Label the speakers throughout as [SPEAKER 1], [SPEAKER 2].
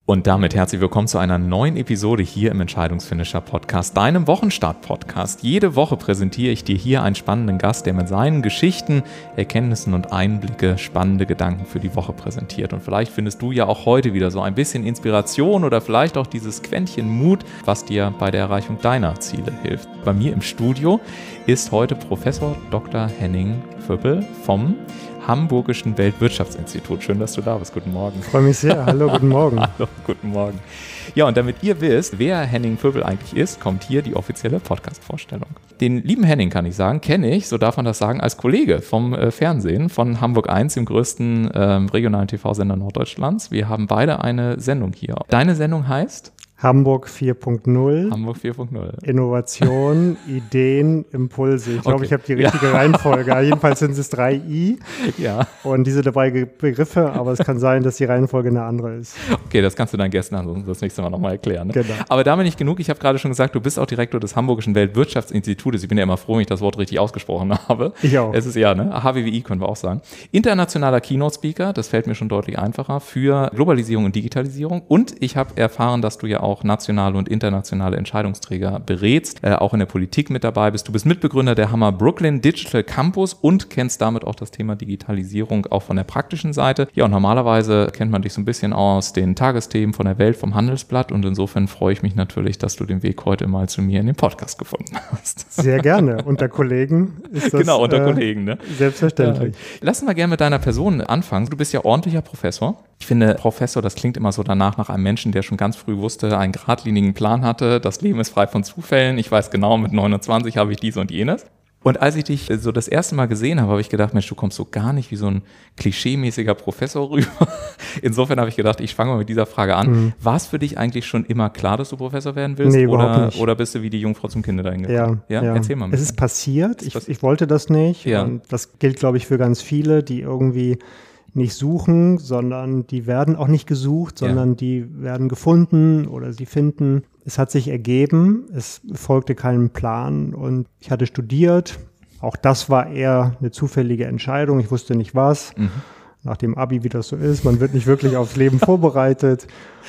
[SPEAKER 1] Und damit herzlich willkommen zu einer neuen Episode hier im Entscheidungsfinisher Podcast, deinem Wochenstart-Podcast. Jede Woche präsentiere ich dir hier einen spannenden Gast, der mit seinen Geschichten, Erkenntnissen und Einblicke spannende Gedanken für die Woche präsentiert. Und vielleicht findest du ja auch heute wieder so ein bisschen Inspiration oder vielleicht auch dieses Quäntchen Mut, was dir bei der Erreichung deiner Ziele hilft. Bei mir im Studio ist heute Professor Dr. Henning Vöppel vom Hamburgischen Weltwirtschaftsinstitut. Schön, dass du da bist. Guten Morgen.
[SPEAKER 2] Ich freue mich sehr. Hallo, guten Morgen.
[SPEAKER 1] Hallo, guten Morgen. Ja, und damit ihr wisst, wer Henning Vöppel eigentlich ist, kommt hier die offizielle Podcast-Vorstellung. Den lieben Henning, kann ich sagen, kenne ich, so darf man das sagen, als Kollege vom Fernsehen, von Hamburg 1, dem größten regionalen TV-Sender Norddeutschlands. Wir haben beide eine Sendung hier. Deine Sendung heißt?
[SPEAKER 2] Hamburg 4.0.
[SPEAKER 1] Hamburg 4.0.
[SPEAKER 2] Innovation, Ideen, Impulse. Ich glaube, ich habe die richtige Reihenfolge. Jedenfalls sind es 3 I.
[SPEAKER 1] Ja.
[SPEAKER 2] Und diese 3 Begriffe, aber es kann sein, dass die Reihenfolge eine andere ist.
[SPEAKER 1] Okay, das kannst du deinen Gästen ansonsten das nächste Mal nochmal erklären. Ne?
[SPEAKER 2] Genau.
[SPEAKER 1] Aber damit nicht genug. Ich habe gerade schon gesagt, du bist auch Direktor des Hamburgischen Weltwirtschaftsinstitutes. Ich bin ja immer froh, wenn ich das Wort richtig ausgesprochen habe.
[SPEAKER 2] Ich auch.
[SPEAKER 1] Es ist ja, ne? HWWI können wir auch sagen. Internationaler Keynote-Speaker, das fällt mir schon deutlich einfacher, für Globalisierung und Digitalisierung. Und ich habe erfahren, dass du ja auch nationale und internationale Entscheidungsträger berätst, auch in der Politik mit dabei bist. Du bist Mitbegründer der Hammer Brooklyn Digital Campus und kennst damit auch das Thema Digitalisierung auch von der praktischen Seite. Ja, und normalerweise kennt man dich so ein bisschen aus den Tagesthemen von der Welt, vom Handelsblatt, und insofern freue ich mich natürlich, dass du den Weg heute mal zu mir in den Podcast gefunden hast.
[SPEAKER 2] Sehr gerne. Unter Kollegen ist das
[SPEAKER 1] genau, unter Kollegen, ne?
[SPEAKER 2] Selbstverständlich.
[SPEAKER 1] Lass uns mal gerne mit deiner Person anfangen. Du bist ja ordentlicher Professor. Ich finde, Professor, das klingt immer so danach nach einem Menschen, der schon ganz früh wusste, einen geradlinigen Plan hatte, das Leben ist frei von Zufällen, ich weiß genau, mit 29 habe ich dies und jenes. Und als ich dich so das erste Mal gesehen habe, habe ich gedacht, Mensch, du kommst so gar nicht wie so ein klischeemäßiger Professor rüber. Insofern habe ich gedacht, ich fange mal mit dieser Frage an. War es für dich eigentlich schon immer klar, dass du Professor werden willst?
[SPEAKER 2] Nee, überhaupt nicht.
[SPEAKER 1] Oder bist du wie die Jungfrau zum Kinde dahin gekommen?
[SPEAKER 2] Ja.
[SPEAKER 1] Erzähl mal.
[SPEAKER 2] Es ist passiert. Ich wollte das nicht.
[SPEAKER 1] Ja.
[SPEAKER 2] Und das gilt, glaube ich, für ganz viele, die irgendwie nicht suchen, sondern die werden auch nicht gesucht, sondern die werden gefunden oder sie finden. Es hat sich ergeben, es folgte keinem Plan und ich hatte studiert. Auch das war eher eine zufällige Entscheidung. Ich wusste nicht was. Nach dem Abi, wie das so ist, man wird nicht wirklich aufs Leben vorbereitet.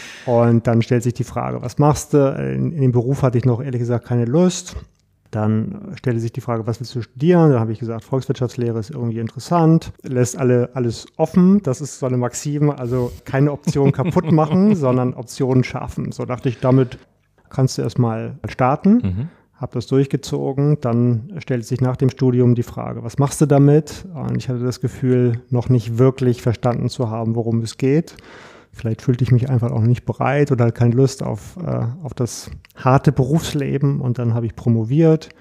[SPEAKER 2] Und dann stellt sich die Frage, was machst du? In dem Beruf hatte ich noch ehrlich gesagt keine Lust. Dann stellte sich die Frage, was willst du studieren? Dann habe ich gesagt, Volkswirtschaftslehre ist irgendwie interessant, lässt alles offen. Das ist so eine Maxime, also keine Option kaputt machen, sondern Optionen schaffen. So dachte ich, damit kannst du erstmal starten. Habe das durchgezogen. Dann stellte sich nach dem Studium die Frage, was machst du damit? Und ich hatte das Gefühl, noch nicht wirklich verstanden zu haben, worum es geht. Vielleicht fühlte ich mich einfach auch nicht bereit oder keine Lust auf das harte Berufsleben. Und dann habe ich promoviert.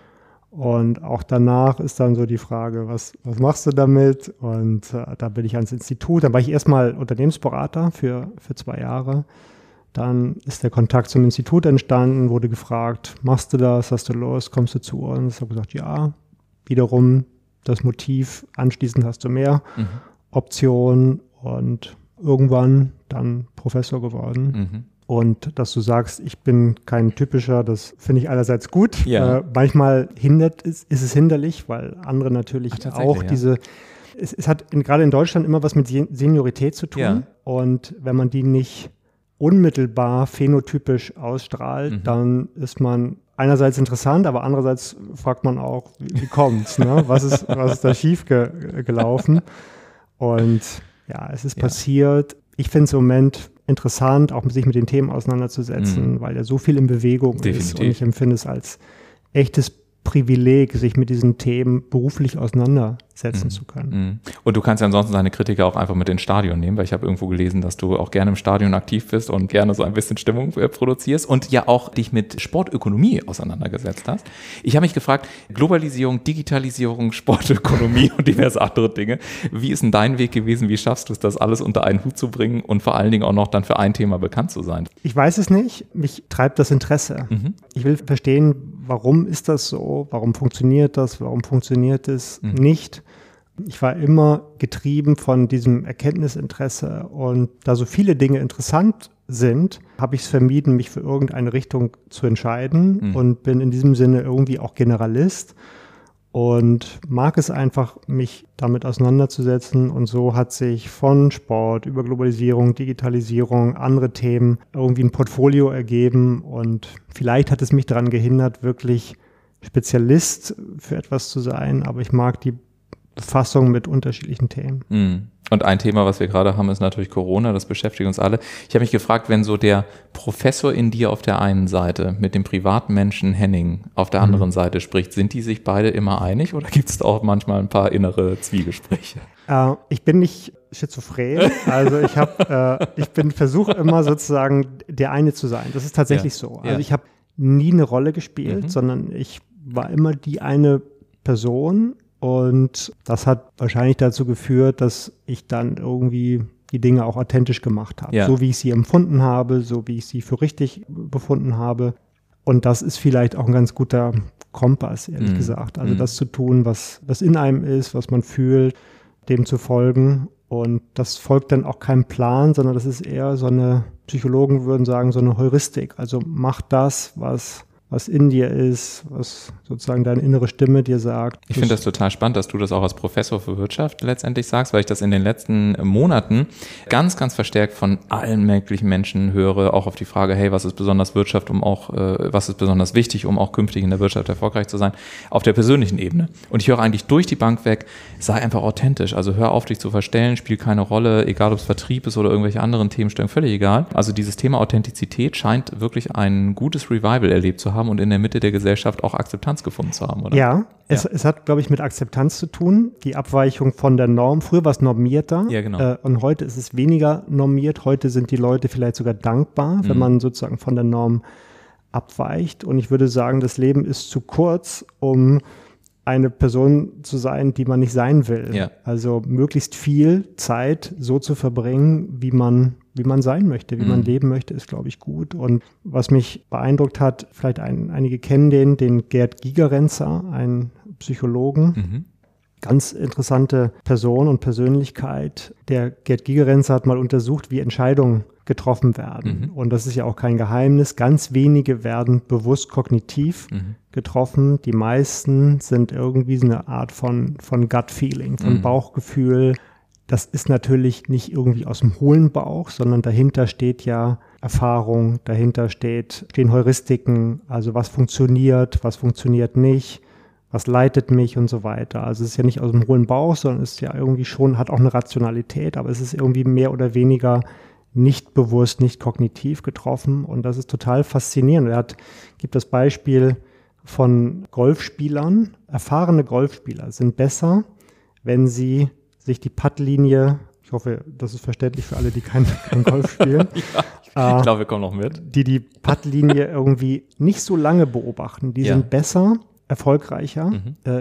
[SPEAKER 2] Und auch danach ist dann so die Frage, was machst du damit? Und da bin ich ans Institut. Dann war ich erstmal Unternehmensberater für 2 Jahre. Dann ist der Kontakt zum Institut entstanden, wurde gefragt, machst du das, hast du Lust, kommst du zu uns? Ich habe gesagt, ja. Wiederum das Motiv, anschließend hast du mehr Optionen und irgendwann dann Professor geworden. Und dass du sagst, ich bin kein typischer, das finde ich einerseits gut.
[SPEAKER 1] Ja.
[SPEAKER 2] Manchmal ist es hinderlich, weil andere natürlich auch es hat gerade in Deutschland immer was mit Seniorität zu tun.
[SPEAKER 1] Ja.
[SPEAKER 2] Und wenn man die nicht unmittelbar phänotypisch ausstrahlt, dann ist man einerseits interessant, aber andererseits fragt man auch, wie kommt's, ne? Was ist da schief gelaufen? Und ja, es ist passiert. Ich finde es im Moment interessant, auch sich mit den Themen auseinanderzusetzen, weil ja so viel in Bewegung ist. Und ich empfinde es als echtes Privileg, sich mit diesen Themen beruflich auseinandersetzen zu können.
[SPEAKER 1] Und du kannst ja ansonsten deine Kritiker auch einfach mit ins Stadion nehmen, weil ich habe irgendwo gelesen, dass du auch gerne im Stadion aktiv bist und gerne so ein bisschen Stimmung produzierst und ja auch dich mit Sportökonomie auseinandergesetzt hast. Ich habe mich gefragt, Globalisierung, Digitalisierung, Sportökonomie und diverse andere Dinge. Wie ist denn dein Weg gewesen? Wie schaffst du es, das alles unter einen Hut zu bringen und vor allen Dingen auch noch dann für ein Thema bekannt zu sein?
[SPEAKER 2] Ich weiß es nicht. Mich treibt das Interesse. Ich will verstehen, warum ist das so? Warum funktioniert das? Warum funktioniert es nicht? Ich war immer getrieben von diesem Erkenntnisinteresse und da so viele Dinge interessant sind, habe ich es vermieden, mich für irgendeine Richtung zu entscheiden und bin in diesem Sinne irgendwie auch Generalist und mag es einfach, mich damit auseinanderzusetzen. Und so hat sich von Sport über Globalisierung, Digitalisierung, andere Themen irgendwie ein Portfolio ergeben. Und vielleicht hat es mich daran gehindert, wirklich Spezialist für etwas zu sein. Aber ich mag die Befassung mit unterschiedlichen Themen.
[SPEAKER 1] Und ein Thema, was wir gerade haben, ist natürlich Corona, das beschäftigt uns alle. Ich habe mich gefragt, wenn so der Professor in dir auf der einen Seite mit dem Privatmenschen Henning auf der anderen Seite spricht, sind die sich beide immer einig oder gibt es auch manchmal ein paar innere Zwiegespräche?
[SPEAKER 2] Ich bin nicht schizophren, also versuche immer sozusagen der eine zu sein. Das ist tatsächlich so. Also ich habe nie eine Rolle gespielt, sondern ich war immer die eine Person. Und das hat wahrscheinlich dazu geführt, dass ich dann irgendwie die Dinge auch authentisch gemacht habe. So wie ich sie empfunden habe, so wie ich sie für richtig befunden habe. Und das ist vielleicht auch ein ganz guter Kompass, ehrlich gesagt. Also das zu tun, was in einem ist, was man fühlt, dem zu folgen. Und das folgt dann auch keinem Plan, sondern das ist eher so eine, Psychologen würden sagen, so eine Heuristik. Also mach das, was in dir ist, was sozusagen deine innere Stimme dir sagt.
[SPEAKER 1] Ich finde das total spannend, dass du das auch als Professor für Wirtschaft letztendlich sagst, weil ich das in den letzten Monaten ganz, ganz verstärkt von allen möglichen Menschen höre, auch auf die Frage, hey, was ist besonders was ist besonders wichtig, um auch künftig in der Wirtschaft erfolgreich zu sein, auf der persönlichen Ebene. Und ich höre eigentlich durch die Bank weg, sei einfach authentisch, also hör auf, dich zu verstellen, spiel keine Rolle, egal ob es Vertrieb ist oder irgendwelche anderen Themenstellungen, völlig egal. Also dieses Thema Authentizität scheint wirklich ein gutes Revival erlebt zu haben und in der Mitte der Gesellschaft auch Akzeptanz gefunden zu haben, oder?
[SPEAKER 2] Ja, es hat, glaube ich, mit Akzeptanz zu tun, die Abweichung von der Norm. Früher war es normierter und heute ist es weniger normiert. Heute sind die Leute vielleicht sogar dankbar, wenn man sozusagen von der Norm abweicht. Und ich würde sagen, das Leben ist zu kurz, um eine Person zu sein, die man nicht sein will. Ja. Also möglichst viel Zeit so zu verbringen, wie man sein möchte, wie man leben möchte, ist, glaube ich, gut. Und was mich beeindruckt hat, vielleicht einige kennen den Gerd Gigerenzer, einen Psychologen. Ganz interessante Person und Persönlichkeit. Der Gerd Gigerenzer hat mal untersucht, wie Entscheidungen getroffen werden. Und das ist ja auch kein Geheimnis. Ganz wenige werden bewusst kognitiv getroffen. Die meisten sind irgendwie so eine Art von Gut-Feeling, von Bauchgefühl. Das ist natürlich nicht irgendwie aus dem hohlen Bauch, sondern dahinter steht ja Erfahrung, dahinter stehen Heuristiken, also was funktioniert nicht, was leitet mich und so weiter. Also es ist ja nicht aus dem hohlen Bauch, sondern es ist ja irgendwie schon, hat auch eine Rationalität, aber es ist irgendwie mehr oder weniger nicht bewusst, nicht kognitiv getroffen und das ist total faszinierend. Gibt das Beispiel von Golfspielern. Erfahrene Golfspieler sind besser, wenn sie sich die Puttlinie, ich hoffe, das ist verständlich für alle, die kein Golf spielen.
[SPEAKER 1] Ich glaube, wir kommen noch mit.
[SPEAKER 2] Die Puttlinie irgendwie nicht so lange beobachten. Die sind besser, erfolgreicher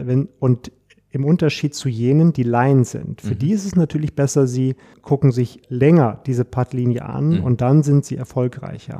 [SPEAKER 2] und im Unterschied zu jenen, die Laien sind. Für die ist es natürlich besser, sie gucken sich länger diese Puttlinie an und dann sind sie erfolgreicher.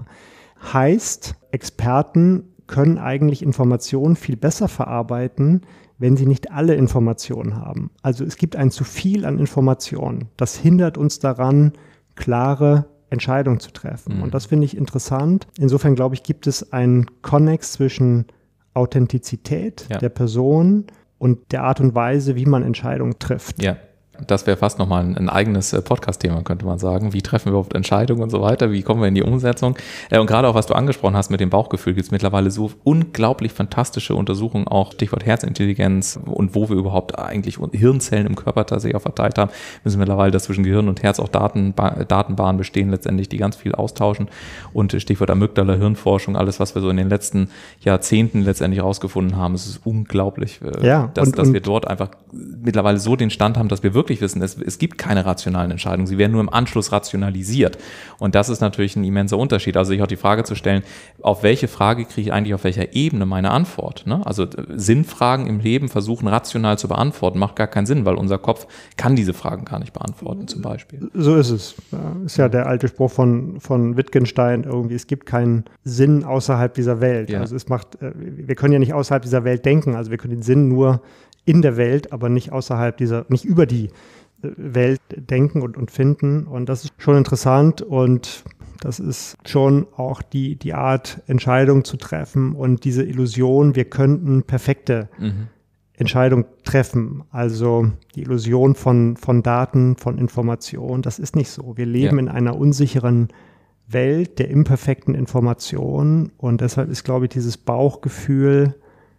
[SPEAKER 2] Heißt, Experten können eigentlich Informationen viel besser verarbeiten, wenn sie nicht alle Informationen haben. Also es gibt ein zu viel an Informationen. Das hindert uns daran, klare Entscheidungen zu treffen. Und das finde ich interessant. Insofern, glaube ich, gibt es einen Konnex zwischen Authentizität der Person und der Art und Weise, wie man Entscheidungen trifft.
[SPEAKER 1] Ja. Das wäre fast nochmal ein eigenes Podcast-Thema, könnte man sagen. Wie treffen wir überhaupt Entscheidungen und so weiter? Wie kommen wir in die Umsetzung? Und gerade auch, was du angesprochen hast mit dem Bauchgefühl, gibt es mittlerweile so unglaublich fantastische Untersuchungen, auch Stichwort Herzintelligenz und wo wir überhaupt eigentlich Hirnzellen im Körper tatsächlich auch verteilt haben. Müssen mittlerweile, dass zwischen Gehirn und Herz auch Datenbahnen bestehen letztendlich, die ganz viel austauschen. Und Stichwort Amygdala, Hirnforschung, alles, was wir so in den letzten Jahrzehnten letztendlich rausgefunden haben, es ist unglaublich, dass wir dort einfach mittlerweile so den Stand haben, dass wir wirklich wissen, es gibt keine rationalen Entscheidungen, sie werden nur im Anschluss rationalisiert. Und das ist natürlich ein immenser Unterschied. Also sich auch die Frage zu stellen, auf welche Frage kriege ich eigentlich auf welcher Ebene meine Antwort? Ne? Also Sinnfragen im Leben versuchen rational zu beantworten, macht gar keinen Sinn, weil unser Kopf kann diese Fragen gar nicht beantworten zum Beispiel.
[SPEAKER 2] So ist es. Ist ja der alte Spruch von Wittgenstein irgendwie, es gibt keinen Sinn außerhalb dieser Welt. Ja. Also wir können ja nicht außerhalb dieser Welt denken, also wir können den Sinn nur in der Welt, aber nicht nicht über die Welt denken und finden. Und das ist schon interessant und das ist schon auch die Art, Entscheidungen zu treffen und diese Illusion, wir könnten perfekte Entscheidung treffen. Also die Illusion von Daten, von Information, das ist nicht so. Wir leben in einer unsicheren Welt der imperfekten Information und deshalb ist, glaube ich, dieses Bauchgefühl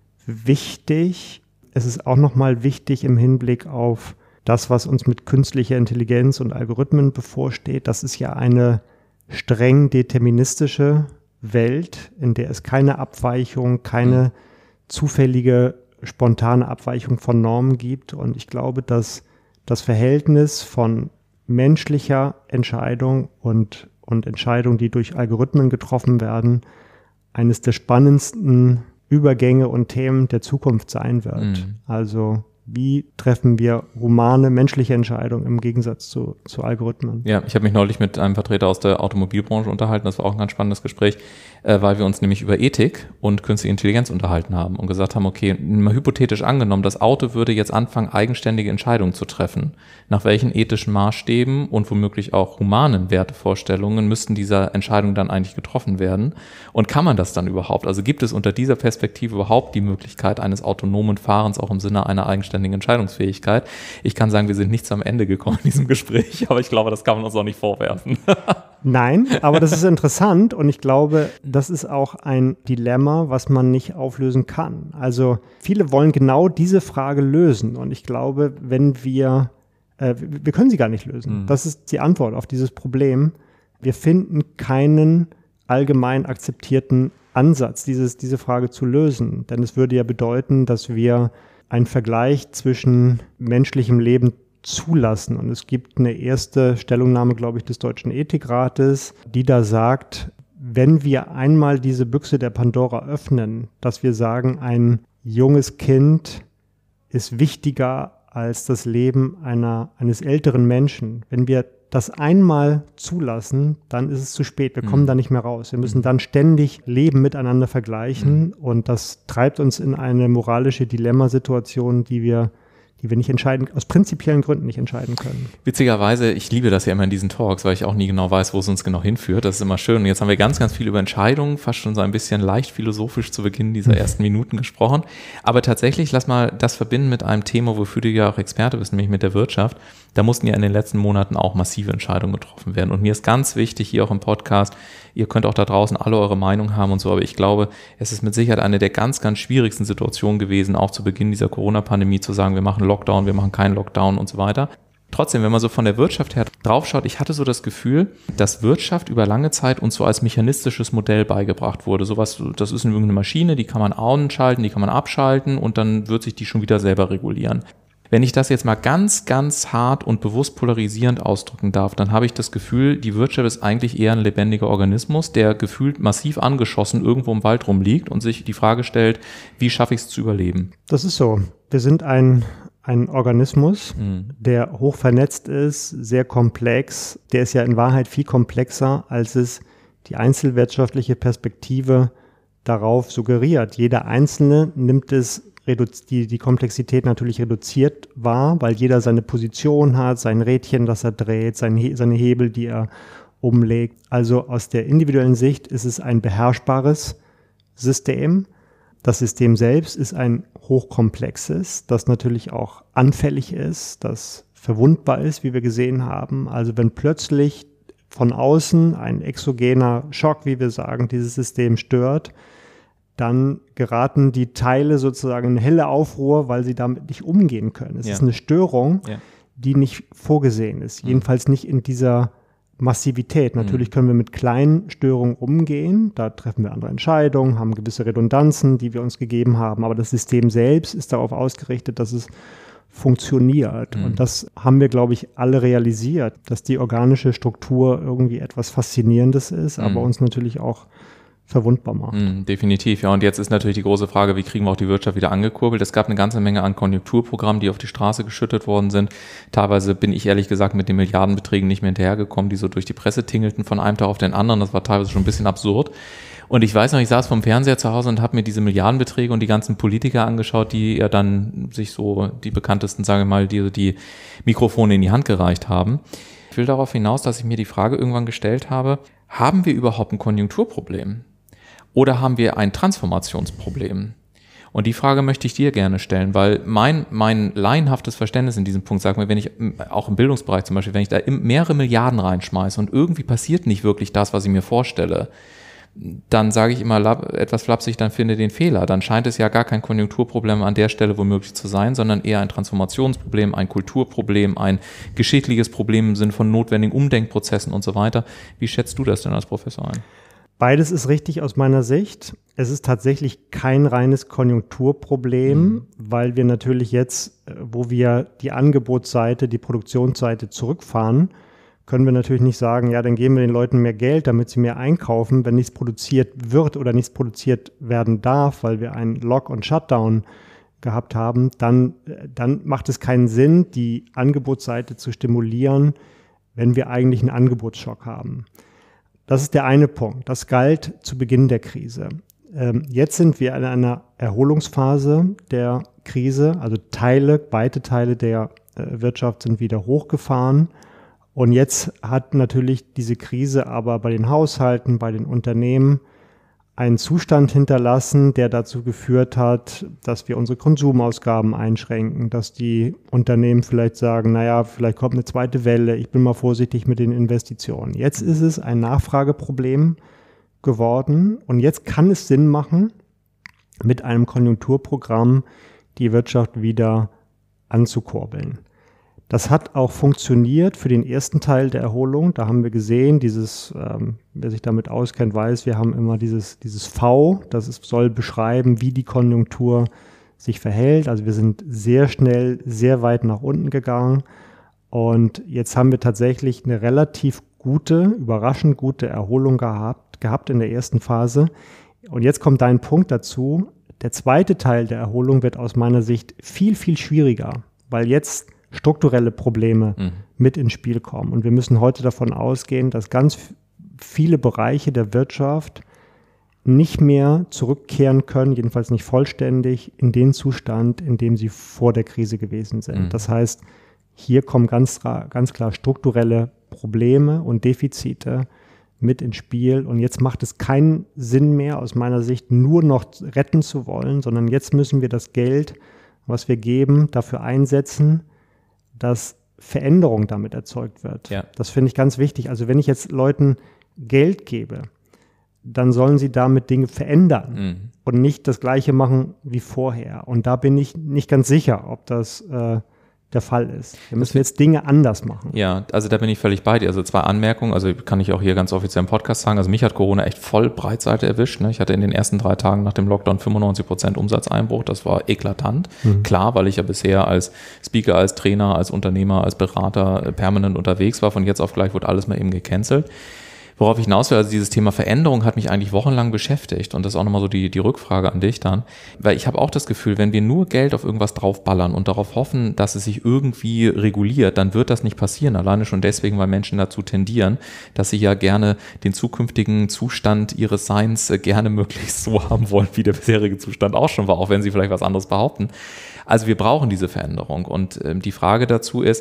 [SPEAKER 2] wichtig. Es ist auch nochmal wichtig im Hinblick auf das, was uns mit künstlicher Intelligenz und Algorithmen bevorsteht. Das ist ja eine streng deterministische Welt, in der es keine Abweichung, keine zufällige, spontane Abweichung von Normen gibt. Und ich glaube, dass das Verhältnis von menschlicher Entscheidung und Entscheidungen, die durch Algorithmen getroffen werden, eines der spannendsten Übergänge und Themen der Zukunft sein wird. Also wie treffen wir humane, menschliche Entscheidungen im Gegensatz zu Algorithmen?
[SPEAKER 1] Ja, ich habe mich neulich mit einem Vertreter aus der Automobilbranche unterhalten, das war auch ein ganz spannendes Gespräch, weil wir uns nämlich über Ethik und künstliche Intelligenz unterhalten haben und gesagt haben, okay, mal hypothetisch angenommen, das Auto würde jetzt anfangen, eigenständige Entscheidungen zu treffen. Nach welchen ethischen Maßstäben und womöglich auch humanen Wertevorstellungen müssten diese Entscheidungen dann eigentlich getroffen werden? Und kann man das dann überhaupt? Also gibt es unter dieser Perspektive überhaupt die Möglichkeit eines autonomen Fahrens auch im Sinne einer eigenständigen Entscheidungsfähigkeit? Ich kann sagen, wir sind nicht zum Ende gekommen in diesem Gespräch, aber ich glaube, das kann man uns auch nicht vorwerfen.
[SPEAKER 2] Nein, aber das ist interessant und ich glaube, das ist auch ein Dilemma, was man nicht auflösen kann. Also viele wollen genau diese Frage lösen und ich glaube, wenn wir können sie gar nicht lösen. Das ist die Antwort auf dieses Problem. Wir finden keinen allgemein akzeptierten Ansatz, diese Frage zu lösen. Denn es würde ja bedeuten, dass wir einen Vergleich zwischen menschlichem Leben zulassen. Und es gibt eine erste Stellungnahme, glaube ich, des Deutschen Ethikrates, die da sagt, wenn wir einmal diese Büchse der Pandora öffnen, dass wir sagen, ein junges Kind ist wichtiger als das Leben eines älteren Menschen. Wenn wir das einmal zulassen, dann ist es zu spät. Wir kommen da nicht mehr raus. Wir müssen dann ständig Leben miteinander vergleichen und das treibt uns in eine moralische Dilemmasituation, die wir nicht entscheiden, aus prinzipiellen Gründen nicht entscheiden können.
[SPEAKER 1] Witzigerweise, ich liebe das ja immer in diesen Talks, weil ich auch nie genau weiß, wo es uns genau hinführt. Das ist immer schön. Und jetzt haben wir ganz, ganz viel über Entscheidungen, fast schon so ein bisschen leicht philosophisch zu Beginn dieser ersten Minuten gesprochen. Aber tatsächlich, lass mal das verbinden mit einem Thema, wofür du ja auch Experte bist, nämlich mit der Wirtschaft. Da mussten ja in den letzten Monaten auch massive Entscheidungen getroffen werden. Und mir ist ganz wichtig, hier auch im Podcast, ihr könnt auch da draußen alle eure Meinung haben und so, aber ich glaube, es ist mit Sicherheit eine der ganz, ganz schwierigsten Situationen gewesen, auch zu Beginn dieser Corona-Pandemie zu sagen, wir machen Lockdown, wir machen keinen Lockdown und so weiter. Trotzdem, wenn man so von der Wirtschaft her draufschaut, ich hatte so das Gefühl, dass Wirtschaft über lange Zeit uns so als mechanistisches Modell beigebracht wurde. Sowas, das ist eine Maschine, die kann man anschalten, die kann man abschalten und dann wird sich die schon wieder selber regulieren. Wenn ich das jetzt mal ganz, ganz hart und bewusst polarisierend ausdrücken darf, dann habe ich das Gefühl, die Wirtschaft ist eigentlich eher ein lebendiger Organismus, der gefühlt massiv angeschossen irgendwo im Wald rumliegt und sich die Frage stellt, wie schaffe ich es zu überleben?
[SPEAKER 2] Das ist so. Wir sind ein Organismus, der hoch vernetzt ist, sehr komplex. Der ist ja in Wahrheit viel komplexer, als es die einzelwirtschaftliche Perspektive darauf suggeriert. Jeder Einzelne nimmt es die Komplexität natürlich reduziert wahr, weil jeder seine Position hat, sein Rädchen, das er dreht, seine Hebel, die er umlegt. Also aus der individuellen Sicht ist es ein beherrschbares System. Das System selbst ist ein hochkomplexes, das natürlich auch anfällig ist, das verwundbar ist, wie wir gesehen haben. Also wenn plötzlich von außen ein exogener Schock, wie wir sagen, dieses System stört, dann geraten die Teile sozusagen in helle Aufruhr, weil sie damit nicht umgehen können. Es ist eine Störung, die nicht vorgesehen ist. Jedenfalls nicht in dieser Massivität. Natürlich können wir mit kleinen Störungen umgehen. Da treffen wir andere Entscheidungen, haben gewisse Redundanzen, die wir uns gegeben haben. Aber das System selbst ist darauf ausgerichtet, dass es funktioniert. Und das haben wir, glaube ich, alle realisiert, dass die organische Struktur irgendwie etwas Faszinierendes ist, aber uns natürlich auch verwundbar macht.
[SPEAKER 1] Definitiv, ja. Und jetzt ist natürlich die große Frage, wie kriegen wir auch die Wirtschaft wieder angekurbelt? Es gab eine ganze Menge an Konjunkturprogrammen, die auf die Straße geschüttet worden sind. Teilweise bin ich ehrlich gesagt mit den Milliardenbeträgen nicht mehr hinterhergekommen, die so durch die Presse tingelten von einem Tag auf den anderen. Das war teilweise schon ein bisschen absurd. Und ich weiß noch, ich saß vom Fernseher zu Hause und habe mir diese Milliardenbeträge und die ganzen Politiker angeschaut, die ja dann sich so, die bekanntesten, sagen wir mal, die Mikrofone in die Hand gereicht haben. Ich will darauf hinaus, dass ich mir die Frage irgendwann gestellt habe, haben wir überhaupt ein Konjunkturproblem? Oder haben wir ein Transformationsproblem? Und die Frage möchte ich dir gerne stellen, weil mein laienhaftes Verständnis in diesem Punkt sagt mir, wenn ich auch im Bildungsbereich zum Beispiel, wenn ich da mehrere Milliarden reinschmeiße und irgendwie passiert nicht wirklich das, was ich mir vorstelle, dann sage ich immer etwas flapsig, dann finde den Fehler. Dann scheint es ja gar kein Konjunkturproblem an der Stelle womöglich zu sein, sondern eher ein Transformationsproblem, ein Kulturproblem, ein geschichtliches Problem im Sinne von notwendigen Umdenkprozessen und so weiter. Wie schätzt du das denn als Professor ein?
[SPEAKER 2] Beides ist richtig aus meiner Sicht. Es ist tatsächlich kein reines Konjunkturproblem, weil wir natürlich jetzt, wo wir die Angebotsseite, die Produktionsseite zurückfahren, können wir natürlich nicht sagen, ja, dann geben wir den Leuten mehr Geld, damit sie mehr einkaufen. Wenn nichts produziert wird oder nichts produziert werden darf, weil wir einen Lock- und Shutdown gehabt haben, dann macht es keinen Sinn, die Angebotsseite zu stimulieren, wenn wir eigentlich einen Angebotsschock haben. Das ist der eine Punkt. Das galt zu Beginn der Krise. Jetzt sind wir in einer Erholungsphase der Krise, also weite Teile der Wirtschaft sind wieder hochgefahren. Und jetzt hat natürlich diese Krise aber bei den Haushalten, bei den Unternehmen einen Zustand hinterlassen, der dazu geführt hat, dass wir unsere Konsumausgaben einschränken, dass die Unternehmen vielleicht sagen, naja, vielleicht kommt eine zweite Welle, ich bin mal vorsichtig mit den Investitionen. Jetzt ist es ein Nachfrageproblem geworden und jetzt kann es Sinn machen, mit einem Konjunkturprogramm die Wirtschaft wieder anzukurbeln. Das hat auch funktioniert für den ersten Teil der Erholung. Da haben wir gesehen, wer sich damit auskennt, weiß, wir haben immer dieses V, soll beschreiben, wie die Konjunktur sich verhält. Also wir sind sehr schnell, sehr weit nach unten gegangen. Und jetzt haben wir tatsächlich eine relativ überraschend gute Erholung gehabt in der ersten Phase. Und jetzt kommt dein Punkt dazu. Der zweite Teil der Erholung wird aus meiner Sicht viel, viel schwieriger, weil jetzt strukturelle Probleme mit ins Spiel kommen. Und wir müssen heute davon ausgehen, dass ganz viele Bereiche der Wirtschaft nicht mehr zurückkehren können, jedenfalls nicht vollständig, in den Zustand, in dem sie vor der Krise gewesen sind. Das heißt, hier kommen ganz klar strukturelle Probleme und Defizite mit ins Spiel. Und jetzt macht es keinen Sinn mehr, aus meiner Sicht, nur noch retten zu wollen, sondern jetzt müssen wir das Geld, was wir geben, dafür einsetzen, dass Veränderung damit erzeugt wird. Ja. Das finde ich ganz wichtig. Also wenn ich jetzt Leuten Geld gebe, dann sollen sie damit Dinge verändern und nicht das Gleiche machen wie vorher. Und da bin ich nicht ganz sicher, ob das der Fall ist. Wir müssen jetzt Dinge anders machen.
[SPEAKER 1] Ja, also da bin ich völlig bei dir. Also 2 Anmerkungen, also kann ich auch hier ganz offiziell im Podcast sagen, also mich hat Corona echt voll Breitseite erwischt. Ne? Ich hatte in den ersten 3 Tagen nach dem Lockdown 95% Umsatzeinbruch. Das war eklatant. Klar, weil ich ja bisher als Speaker, als Trainer, als Unternehmer, als Berater permanent unterwegs war. Von jetzt auf gleich wurde alles mal eben gecancelt. Worauf ich hinaus will, also dieses Thema Veränderung hat mich eigentlich wochenlang beschäftigt und das ist auch nochmal so die Rückfrage an dich dann, weil ich habe auch das Gefühl, wenn wir nur Geld auf irgendwas draufballern und darauf hoffen, dass es sich irgendwie reguliert, dann wird das nicht passieren, alleine schon deswegen, weil Menschen dazu tendieren, dass sie ja gerne den zukünftigen Zustand ihres Seins gerne möglichst so haben wollen, wie der bisherige Zustand auch schon war, auch wenn sie vielleicht was anderes behaupten. Also wir brauchen diese Veränderung und die Frage dazu ist,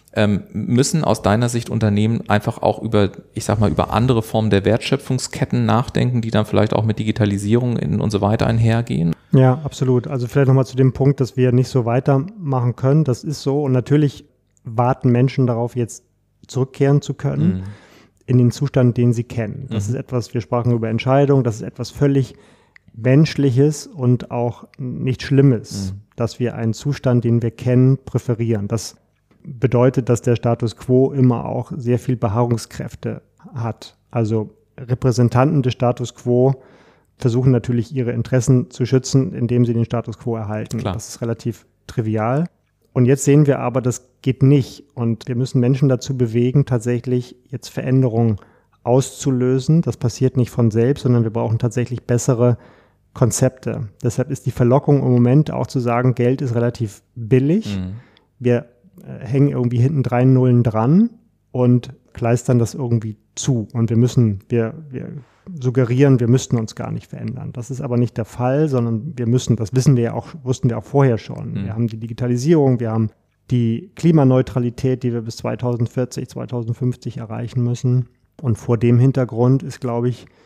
[SPEAKER 1] müssen aus deiner Sicht Unternehmen einfach auch über andere Formen der Wertschöpfungsketten nachdenken, die dann vielleicht auch mit Digitalisierung und so weiter einhergehen?
[SPEAKER 2] Ja, absolut. Also vielleicht nochmal zu dem Punkt, dass wir nicht so weitermachen können. Das ist so. Und natürlich warten Menschen darauf, jetzt zurückkehren zu können in den Zustand, den sie kennen. Das ist etwas, wir sprachen über Entscheidung, das ist etwas völlig Menschliches und auch nicht Schlimmes, dass wir einen Zustand, den wir kennen, präferieren. Das bedeutet, dass der Status quo immer auch sehr viel Beharrungskräfte hat. Also Repräsentanten des Status quo versuchen natürlich ihre Interessen zu schützen, indem sie den Status quo erhalten. Klar. Das ist relativ trivial. Und jetzt sehen wir aber, das geht nicht. Und wir müssen Menschen dazu bewegen, tatsächlich jetzt Veränderungen auszulösen. Das passiert nicht von selbst, sondern wir brauchen tatsächlich bessere Konzepte. Deshalb ist die Verlockung im Moment auch zu sagen, Geld ist relativ billig. Wir hängen irgendwie hinten 3 Nullen dran und kleistern das irgendwie zu. Und wir suggerieren, wir müssten uns gar nicht verändern. Das ist aber nicht der Fall, sondern wir müssen, das wussten wir auch vorher schon. Wir haben die Digitalisierung, wir haben die Klimaneutralität, die wir bis 2040, 2050 erreichen müssen. Und vor dem Hintergrund ist, glaube ich,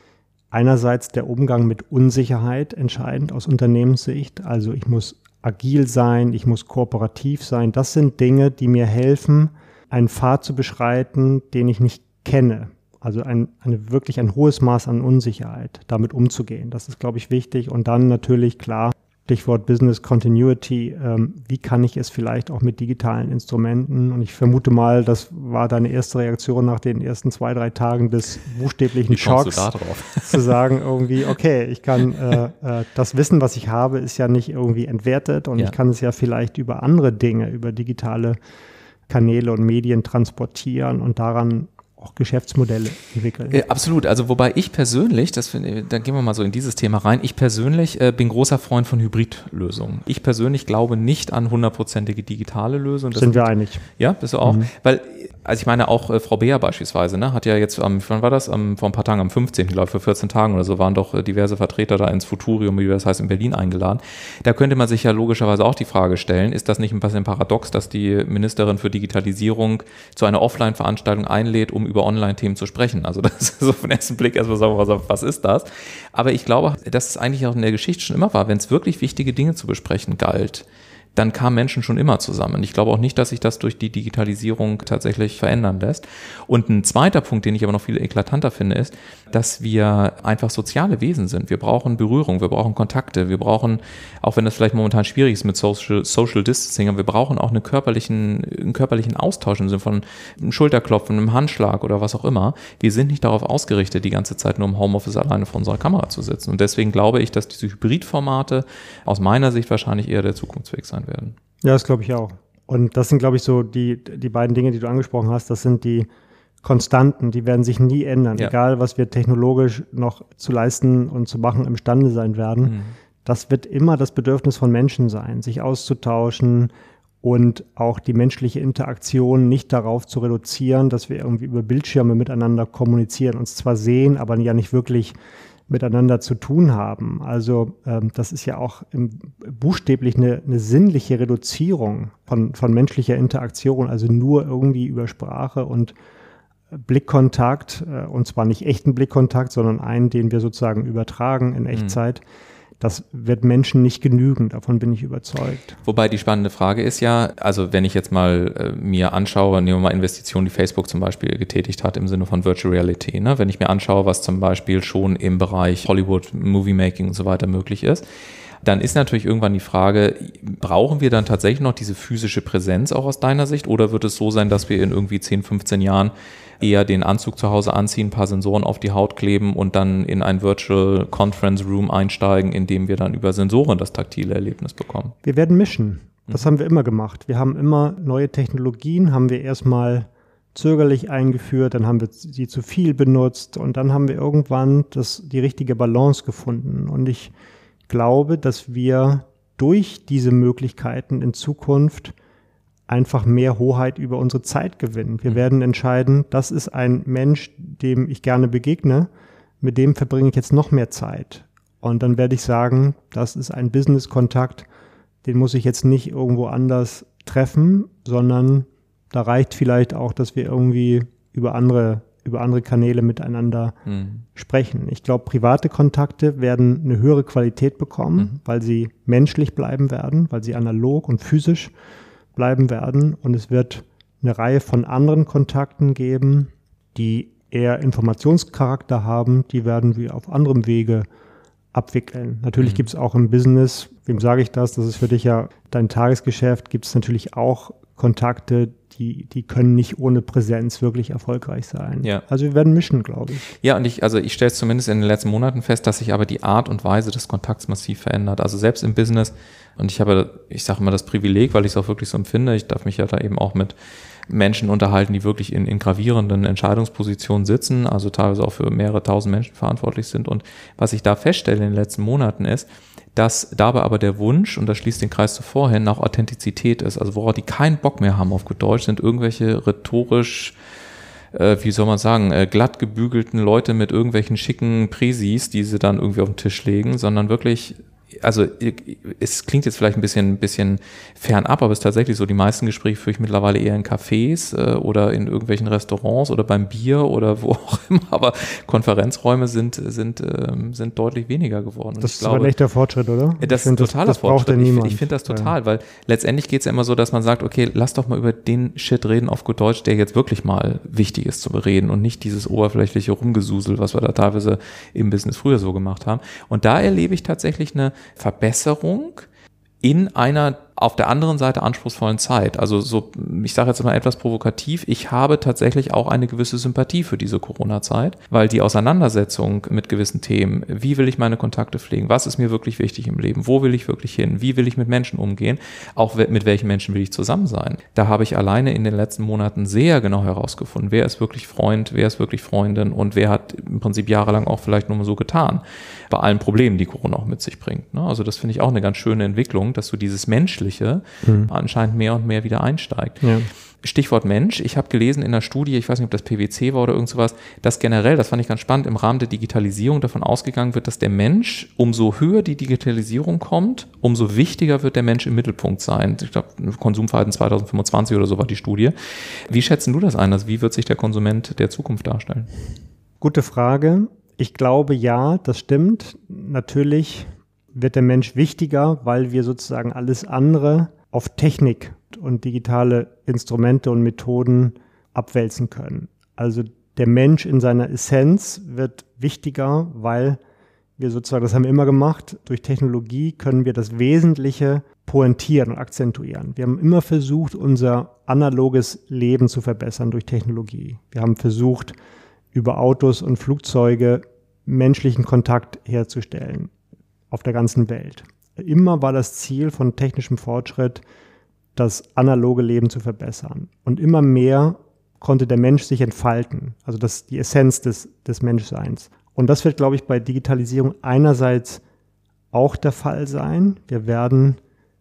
[SPEAKER 2] einerseits der Umgang mit Unsicherheit entscheidend aus Unternehmenssicht. Also ich muss agil sein, ich muss kooperativ sein. Das sind Dinge, die mir helfen, einen Pfad zu beschreiten, den ich nicht kenne. Also wirklich ein hohes Maß an Unsicherheit, damit umzugehen. Das ist, glaube ich, wichtig. Und dann natürlich klar, Stichwort Business Continuity, wie kann ich es vielleicht auch mit digitalen Instrumenten? Und ich vermute mal, das war deine erste Reaktion nach den ersten 2-3 Tagen des buchstäblichen Schocks, zu sagen irgendwie, okay, ich kann das Wissen, was ich habe, ist ja nicht irgendwie entwertet und ich kann es ja vielleicht über andere Dinge, über digitale Kanäle und Medien transportieren und daran auch Geschäftsmodelle entwickeln.
[SPEAKER 1] Absolut, also wobei ich persönlich, dann gehen wir mal so in dieses Thema rein, ich persönlich bin großer Freund von Hybridlösungen. Ich persönlich glaube nicht an 100%ige digitale Lösungen.
[SPEAKER 2] Sind wir einig.
[SPEAKER 1] Ja, bist du auch? Weil, also ich meine auch Frau Beer beispielsweise, ne, hat ja jetzt wann war das? Vor ein paar Tagen, am 15., glaube ich, vor 14 Tagen oder so, waren doch diverse Vertreter da ins Futurium, wie das heißt, in Berlin eingeladen. Da könnte man sich ja logischerweise auch die Frage stellen, ist das nicht ein bisschen paradox, dass die Ministerin für Digitalisierung zu einer Offline-Veranstaltung einlädt, um über Online-Themen zu sprechen. Also das ist so von ersten Blick erstmal sagen, was ist das? Aber ich glaube, dass es eigentlich auch in der Geschichte schon immer war, wenn es wirklich wichtige Dinge zu besprechen galt, dann kamen Menschen schon immer zusammen. Ich glaube auch nicht, dass sich das durch die Digitalisierung tatsächlich verändern lässt. Und ein zweiter Punkt, den ich aber noch viel eklatanter finde, ist, dass wir einfach soziale Wesen sind. Wir brauchen Berührung, wir brauchen Kontakte, wir brauchen, auch wenn das vielleicht momentan schwierig ist mit Social Distancing, aber wir brauchen auch einen körperlichen Austausch im Sinne von einem Schulterklopfen, einem Handschlag oder was auch immer. Wir sind nicht darauf ausgerichtet, die ganze Zeit nur im Homeoffice alleine vor unserer Kamera zu sitzen. Und deswegen glaube ich, dass diese Hybridformate aus meiner Sicht wahrscheinlich eher der Zukunftsweg sein werden.
[SPEAKER 2] Ja, das glaube ich auch. Und das sind, glaube ich, so die beiden Dinge, die du angesprochen hast, das sind die Konstanten, die werden sich nie ändern, egal was wir technologisch noch zu leisten und zu machen imstande sein werden. Das wird immer das Bedürfnis von Menschen sein, sich auszutauschen und auch die menschliche Interaktion nicht darauf zu reduzieren, dass wir irgendwie über Bildschirme miteinander kommunizieren, uns zwar sehen, aber ja nicht wirklich miteinander zu tun haben. Also das ist ja auch buchstäblich eine sinnliche Reduzierung von menschlicher Interaktion, also nur irgendwie über Sprache und Blickkontakt, und zwar nicht echten Blickkontakt, sondern einen, den wir sozusagen übertragen in Echtzeit. Das wird Menschen nicht genügen, davon bin ich überzeugt.
[SPEAKER 1] Wobei die spannende Frage ist ja, also wenn ich jetzt mal mir anschaue, nehmen wir mal Investitionen, die Facebook zum Beispiel getätigt hat im Sinne von Virtual Reality, ne? Wenn ich mir anschaue, was zum Beispiel schon im Bereich Hollywood, Movie Making und so weiter möglich ist, dann ist natürlich irgendwann die Frage, brauchen wir dann tatsächlich noch diese physische Präsenz auch aus deiner Sicht oder wird es so sein, dass wir in irgendwie 10, 15 Jahren eher den Anzug zu Hause anziehen, ein paar Sensoren auf die Haut kleben und dann in ein Virtual Conference Room einsteigen, in dem wir dann über Sensoren das taktile Erlebnis bekommen?
[SPEAKER 2] Wir werden mischen. Das haben wir immer gemacht. Wir haben immer neue Technologien, haben wir erstmal zögerlich eingeführt, dann haben wir sie zu viel benutzt und dann haben wir irgendwann die richtige Balance gefunden. Und ich glaube, dass wir durch diese Möglichkeiten in Zukunft einfach mehr Hoheit über unsere Zeit gewinnen. Wir werden entscheiden, das ist ein Mensch, dem ich gerne begegne, mit dem verbringe ich jetzt noch mehr Zeit. Und dann werde ich sagen, das ist ein Business-Kontakt, den muss ich jetzt nicht irgendwo anders treffen, sondern da reicht vielleicht auch, dass wir irgendwie über andere Kanäle miteinander sprechen. Ich glaube, private Kontakte werden eine höhere Qualität bekommen, weil sie menschlich bleiben werden, weil sie analog und physisch bleiben werden. Und es wird eine Reihe von anderen Kontakten geben, die eher Informationscharakter haben. Die werden wir auf anderem Wege abwickeln. Natürlich gibt es auch im Business, wem sage ich das? Das ist für dich ja dein Tagesgeschäft, gibt es natürlich auch Kontakte, die können nicht ohne Präsenz wirklich erfolgreich sein. Ja. Also wir werden mischen, glaube ich.
[SPEAKER 1] Ja, und ich stelle es zumindest in den letzten Monaten fest, dass sich aber die Art und Weise des Kontakts massiv verändert. Also selbst im Business, und ich sage immer das Privileg, weil ich es auch wirklich so empfinde, ich darf mich ja da eben auch mit Menschen unterhalten, die wirklich in gravierenden Entscheidungspositionen sitzen, also teilweise auch für mehrere tausend Menschen verantwortlich sind. Und was ich da feststelle in den letzten Monaten ist, dass dabei aber der Wunsch, und das schließt den Kreis zu vorhin, auch Authentizität ist. Also worauf die keinen Bock mehr haben auf gut Deutsch, sind irgendwelche rhetorisch, wie soll man sagen, glatt gebügelten Leute mit irgendwelchen schicken Präsis, die sie dann irgendwie auf den Tisch legen, sondern wirklich also es klingt jetzt vielleicht ein bisschen fernab, aber es ist tatsächlich so, die meisten Gespräche führe ich mittlerweile eher in Cafés oder in irgendwelchen Restaurants oder beim Bier oder wo auch immer, aber Konferenzräume sind deutlich weniger geworden. Und
[SPEAKER 2] das ist aber ein echter Fortschritt, oder?
[SPEAKER 1] Das ist ein totaler Fortschritt. Ich finde das total, weil letztendlich geht es ja immer so, dass man sagt, okay, lass doch mal über den Shit reden auf gut Deutsch, der jetzt wirklich mal wichtig ist zu bereden und nicht dieses oberflächliche Rumgesusel, was wir da teilweise im Business früher so gemacht haben. Und da erlebe ich tatsächlich eine Verbesserung in einer auf der anderen Seite anspruchsvollen Zeit. Also so, ich sage jetzt mal etwas provokativ, ich habe tatsächlich auch eine gewisse Sympathie für diese Corona-Zeit, weil die Auseinandersetzung mit gewissen Themen, wie will ich meine Kontakte pflegen, was ist mir wirklich wichtig im Leben, wo will ich wirklich hin, wie will ich mit Menschen umgehen, auch mit welchen Menschen will ich zusammen sein. Da habe ich alleine in den letzten Monaten sehr genau herausgefunden, wer ist wirklich Freund, wer ist wirklich Freundin und wer hat im Prinzip jahrelang auch vielleicht nur mal so getan, bei allen Problemen, die Corona auch mit sich bringt. Also das finde ich auch eine ganz schöne Entwicklung, dass so dieses Menschliche anscheinend mehr und mehr wieder einsteigt. Ja. Stichwort Mensch, ich habe gelesen in einer Studie, ich weiß nicht, ob das PwC war oder irgend sowas, dass generell, das fand ich ganz spannend, im Rahmen der Digitalisierung davon ausgegangen wird, dass der Mensch, umso höher die Digitalisierung kommt, umso wichtiger wird der Mensch im Mittelpunkt sein. Ich glaube, Konsumverhalten 2025 oder so war die Studie. Wie schätzen du das ein? Also wie wird sich der Konsument der Zukunft darstellen?
[SPEAKER 2] Gute Frage. Ich glaube, ja, das stimmt. Natürlich wird der Mensch wichtiger, weil wir sozusagen alles andere auf Technik und digitale Instrumente und Methoden abwälzen können. Also der Mensch in seiner Essenz wird wichtiger, weil wir sozusagen, das haben wir immer gemacht, durch Technologie können wir das Wesentliche pointieren und akzentuieren. Wir haben immer versucht, unser analoges Leben zu verbessern durch Technologie. Wir haben versucht, über Autos und Flugzeuge menschlichen Kontakt herzustellen auf der ganzen Welt. Immer war das Ziel von technischem Fortschritt, das analoge Leben zu verbessern. Und immer mehr konnte der Mensch sich entfalten, also das die Essenz des Menschseins. Und das wird, glaube ich, bei Digitalisierung einerseits auch der Fall sein. Wir werden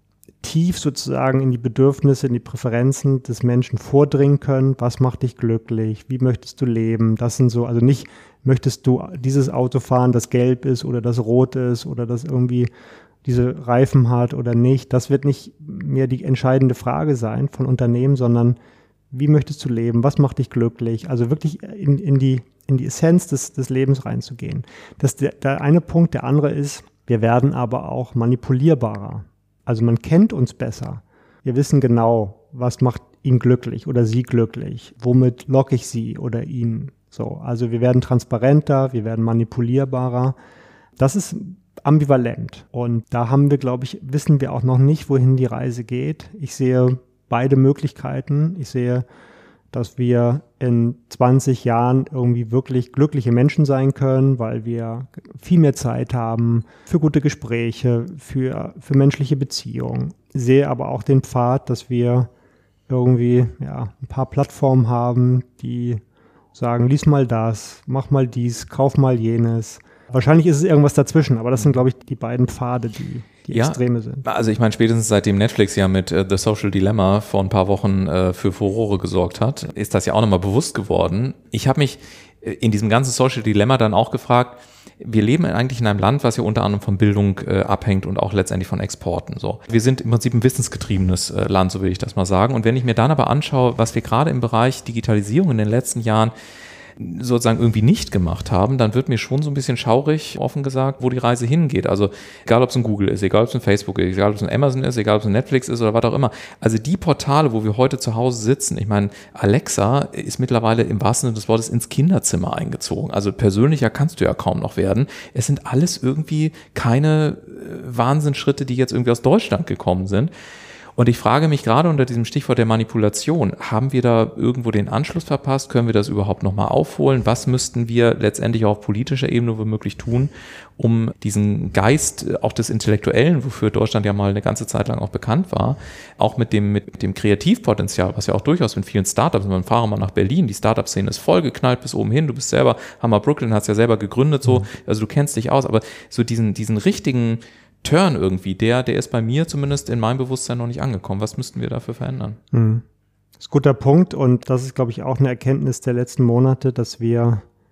[SPEAKER 2] tief sozusagen in die Bedürfnisse, in die Präferenzen des Menschen vordringen können. Was macht dich glücklich? Wie möchtest du leben? Das sind so, also nicht, möchtest du dieses Auto fahren, das gelb ist oder das rot ist oder das irgendwie diese Reifen hat oder nicht. Das wird nicht mehr die entscheidende Frage sein von Unternehmen, sondern wie möchtest du leben? Was macht dich glücklich? Also wirklich in die Essenz des Lebens reinzugehen. Das ist der eine Punkt. Der andere ist, wir werden aber auch manipulierbarer. Also man kennt uns besser. Wir wissen genau, was macht ihn glücklich oder sie glücklich. Womit locke ich sie oder ihn? So, also wir werden transparenter, wir werden manipulierbarer. Das ist ambivalent. Und da haben wir, glaube ich, wissen wir auch noch nicht, wohin die Reise geht. Ich sehe beide Möglichkeiten. Ich sehe, dass wir in 20 Jahren irgendwie wirklich glückliche Menschen sein können, weil wir viel mehr Zeit haben für gute Gespräche, für menschliche Beziehungen. Ich sehe aber auch den Pfad, dass wir irgendwie ein paar Plattformen haben, die sagen, lies mal das, mach mal dies, kauf mal jenes. Wahrscheinlich ist es irgendwas dazwischen, aber das sind, glaube ich, die beiden Pfade, die Extreme sind.
[SPEAKER 1] Also ich meine, spätestens seitdem Netflix ja mit The Social Dilemma vor ein paar Wochen für Furore gesorgt hat, ist das ja auch nochmal bewusst geworden. Ich habe mich in diesem ganzen Social Dilemma dann auch gefragt, wir leben eigentlich in einem Land, was ja unter anderem von Bildung abhängt und auch letztendlich von Exporten. So, wir sind im Prinzip ein wissensgetriebenes Land, so will ich das mal sagen. Und wenn ich mir dann aber anschaue, was wir gerade im Bereich Digitalisierung in den letzten Jahren sozusagen irgendwie nicht gemacht haben, dann wird mir schon so ein bisschen schaurig, offen gesagt, wo die Reise hingeht. Also egal, ob es ein Google ist, egal, ob es ein Facebook ist, egal, ob es ein Amazon ist, egal, ob es ein Netflix ist oder was auch immer. Also die Portale, wo wir heute zu Hause sitzen, ich meine, Alexa ist mittlerweile im wahrsten Sinne des Wortes ins Kinderzimmer eingezogen. Also persönlicher kannst du ja kaum noch werden. Es sind alles irgendwie keine Wahnsinnsschritte, die jetzt irgendwie aus Deutschland gekommen sind. Und ich frage mich gerade unter diesem Stichwort der Manipulation, haben wir da irgendwo den Anschluss verpasst? Können wir das überhaupt nochmal aufholen? Was müssten wir letztendlich auch auf politischer Ebene womöglich tun, um diesen Geist auch des Intellektuellen, wofür Deutschland ja mal eine ganze Zeit lang auch bekannt war, auch mit dem Kreativpotenzial, was ja auch durchaus mit vielen Startups, man fahre mal nach Berlin, die Startup-Szene ist vollgeknallt bis oben hin, du bist selber, Hammer Brooklyn hat's ja selber gegründet, so, also du kennst dich aus, aber so diesen richtigen Turn irgendwie, der ist bei mir zumindest in meinem Bewusstsein noch nicht angekommen. Was müssten wir dafür verändern?
[SPEAKER 2] Das ist ein guter Punkt und das ist, glaube ich, auch eine Erkenntnis der letzten Monate, dass wir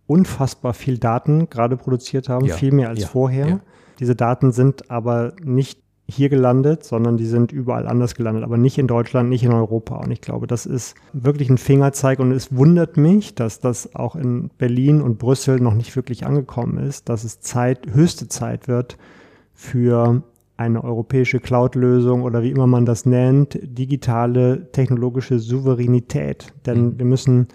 [SPEAKER 2] unfassbar viel Daten gerade produziert haben, viel mehr als vorher. Ja. Diese Daten sind aber nicht hier gelandet, sondern die sind überall anders gelandet, aber nicht in Deutschland, nicht in Europa. Und ich glaube, das ist wirklich ein Fingerzeig und es wundert mich, dass das auch in Berlin und Brüssel noch nicht wirklich angekommen ist, dass es höchste Zeit wird für eine europäische Cloud-Lösung oder wie immer man das nennt, digitale technologische Souveränität. Denn wir müssen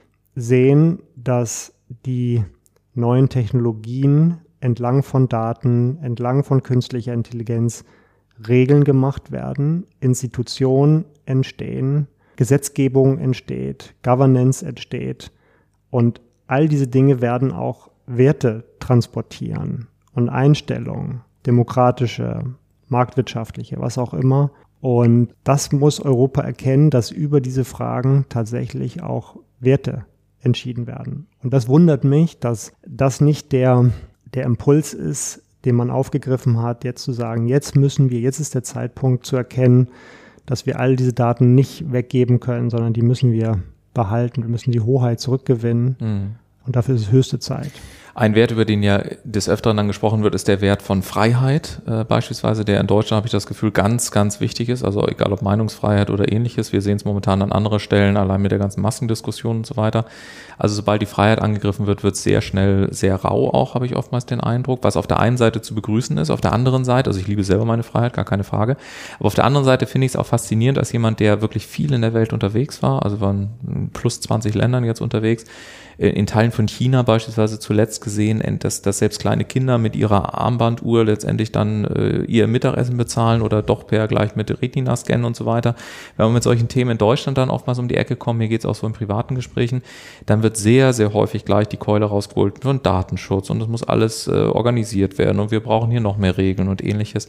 [SPEAKER 2] sehen, dass die neuen Technologien entlang von Daten, entlang von künstlicher Intelligenz Regeln gemacht werden, Institutionen entstehen, Gesetzgebung entsteht, Governance entsteht und all diese Dinge werden auch Werte transportieren und Einstellungen, demokratische, marktwirtschaftliche, was auch immer. Und das muss Europa erkennen, dass über diese Fragen tatsächlich auch Werte entschieden werden. Und das wundert mich, dass das nicht der Impuls ist, den man aufgegriffen hat, jetzt zu sagen, jetzt ist der Zeitpunkt zu erkennen, dass wir all diese Daten nicht weggeben können, sondern die müssen wir behalten, wir müssen die Hoheit zurückgewinnen und dafür ist es höchste Zeit.
[SPEAKER 1] Ein Wert, über den ja des Öfteren dann gesprochen wird, ist der Wert von Freiheit beispielsweise, der in Deutschland, habe ich das Gefühl, ganz, ganz wichtig ist. Also egal ob Meinungsfreiheit oder ähnliches. Wir sehen es momentan an anderen Stellen, allein mit der ganzen Massendiskussion und so weiter. Also sobald die Freiheit angegriffen wird, wird es sehr schnell sehr rau auch, habe ich oftmals den Eindruck, was auf der einen Seite zu begrüßen ist, auf der anderen Seite, also ich liebe selber meine Freiheit, gar keine Frage, aber auf der anderen Seite finde ich es auch faszinierend, als jemand, der wirklich viel in der Welt unterwegs war, also waren plus 20 Ländern jetzt unterwegs, in Teilen von China beispielsweise zuletzt gesehen, dass selbst kleine Kinder mit ihrer Armbanduhr letztendlich dann ihr Mittagessen bezahlen oder doch gleich mit Retina scannen und so weiter. Wenn man mit solchen Themen in Deutschland dann oftmals um die Ecke kommt, mir geht es auch so in privaten Gesprächen, dann wird sehr, sehr häufig gleich die Keule rausgeholt von Datenschutz und es muss alles organisiert werden und wir brauchen hier noch mehr Regeln und ähnliches.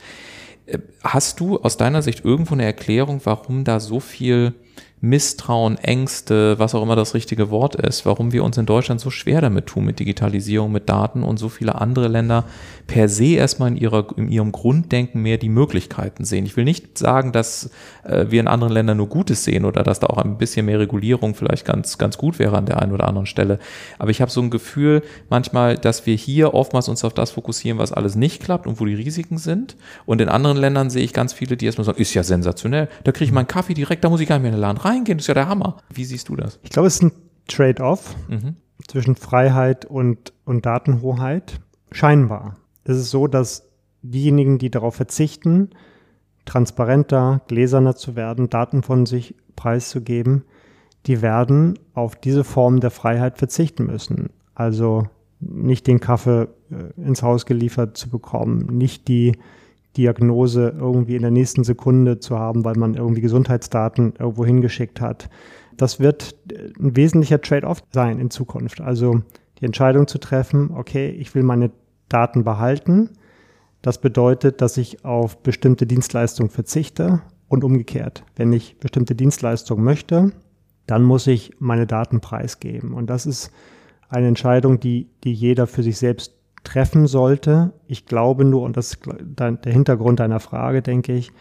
[SPEAKER 1] Hast du aus deiner Sicht irgendwo eine Erklärung, warum da so viel Misstrauen, Ängste, was auch immer das richtige Wort ist, warum wir uns in Deutschland so schwer damit tun, mit Digitalisierung, mit Daten und so viele andere Länder per se erstmal in ihrem Grunddenken mehr die Möglichkeiten sehen. Ich will nicht sagen, dass wir in anderen Ländern nur Gutes sehen oder dass da auch ein bisschen mehr Regulierung vielleicht ganz, ganz gut wäre an der einen oder anderen Stelle. Aber ich habe so ein Gefühl manchmal, dass wir hier oftmals uns auf das fokussieren, was alles nicht klappt und wo die Risiken sind. Und in anderen Ländern sehe ich ganz viele, die erstmal sagen, ist ja sensationell, da kriege ich meinen Kaffee direkt, da muss ich gar nicht mehr in den Laden reingehen, das ist ja der Hammer. Wie siehst du das?
[SPEAKER 2] Ich glaube, es ist ein Trade-off zwischen Freiheit und Datenhoheit. Scheinbar ist es so, dass diejenigen, die darauf verzichten, transparenter, gläserner zu werden, Daten von sich preiszugeben, die werden auf diese Form der Freiheit verzichten müssen. Also nicht den Kaffee ins Haus geliefert zu bekommen, nicht die Diagnose irgendwie in der nächsten Sekunde zu haben, weil man irgendwie Gesundheitsdaten irgendwo hingeschickt hat. Das wird ein wesentlicher Trade-off sein in Zukunft. Also die Entscheidung zu treffen, okay, ich will meine Daten behalten. Das bedeutet, dass ich auf bestimmte Dienstleistungen verzichte und umgekehrt. Wenn ich bestimmte Dienstleistungen möchte, dann muss ich meine Daten preisgeben. Und das ist eine Entscheidung, die jeder für sich selbst treffen sollte. Ich glaube nur, und das ist der Hintergrund deiner Frage, denke ich,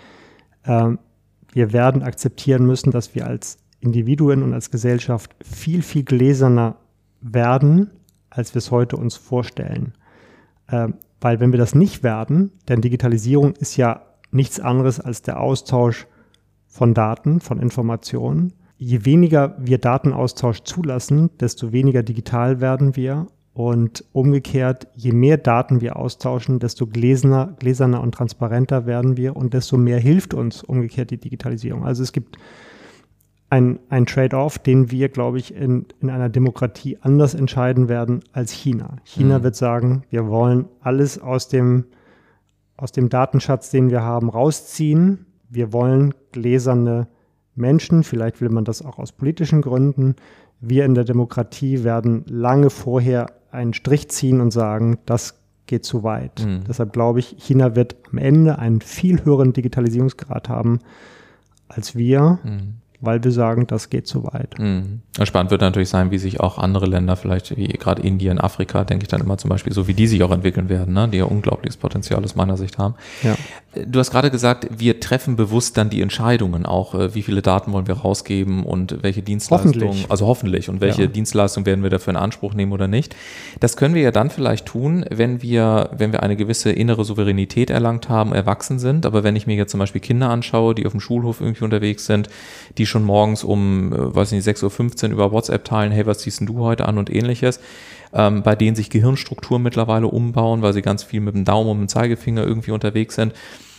[SPEAKER 2] wir werden akzeptieren müssen, dass wir als Individuen und als Gesellschaft viel, viel gläserner werden, als wir es heute uns vorstellen. Weil wenn wir das nicht werden, denn Digitalisierung ist ja nichts anderes als der Austausch von Daten, von Informationen. Je weniger wir Datenaustausch zulassen, desto weniger digital werden wir. Und umgekehrt, je mehr Daten wir austauschen, desto gläserner und transparenter werden wir und desto mehr hilft uns umgekehrt die Digitalisierung. Also es gibt ein Trade-off, den wir, glaube ich, in einer Demokratie anders entscheiden werden als China. China wird sagen, wir wollen alles aus dem Datenschatz, den wir haben, rausziehen. Wir wollen gläserne Menschen, vielleicht will man das auch aus politischen Gründen. Wir in der Demokratie werden lange vorher einen Strich ziehen und sagen, das geht zu weit. Deshalb glaube ich, China wird am Ende einen viel höheren Digitalisierungsgrad haben als wir, weil wir sagen, das geht zu weit.
[SPEAKER 1] Spannend wird natürlich sein, wie sich auch andere Länder, vielleicht wie gerade Indien, Afrika, denke ich dann immer zum Beispiel, so wie die sich auch entwickeln werden, ne? Die ja unglaubliches Potenzial aus meiner Sicht haben.
[SPEAKER 2] Ja.
[SPEAKER 1] Du hast gerade gesagt, wir treffen bewusst dann die Entscheidungen auch, wie viele Daten wollen wir rausgeben und welche Dienstleistungen, hoffentlich, und welche Dienstleistungen werden wir dafür in Anspruch nehmen oder nicht. Das können wir ja dann vielleicht tun, wenn wir eine gewisse innere Souveränität erlangt haben, erwachsen sind. Aber wenn ich mir jetzt zum Beispiel Kinder anschaue, die auf dem Schulhof irgendwie unterwegs sind, die schon morgens um, 6:15 Uhr über WhatsApp teilen, hey, was ziehst denn du heute an und ähnliches, bei denen sich Gehirnstrukturen mittlerweile umbauen, weil sie ganz viel mit dem Daumen und dem Zeigefinger irgendwie unterwegs sind.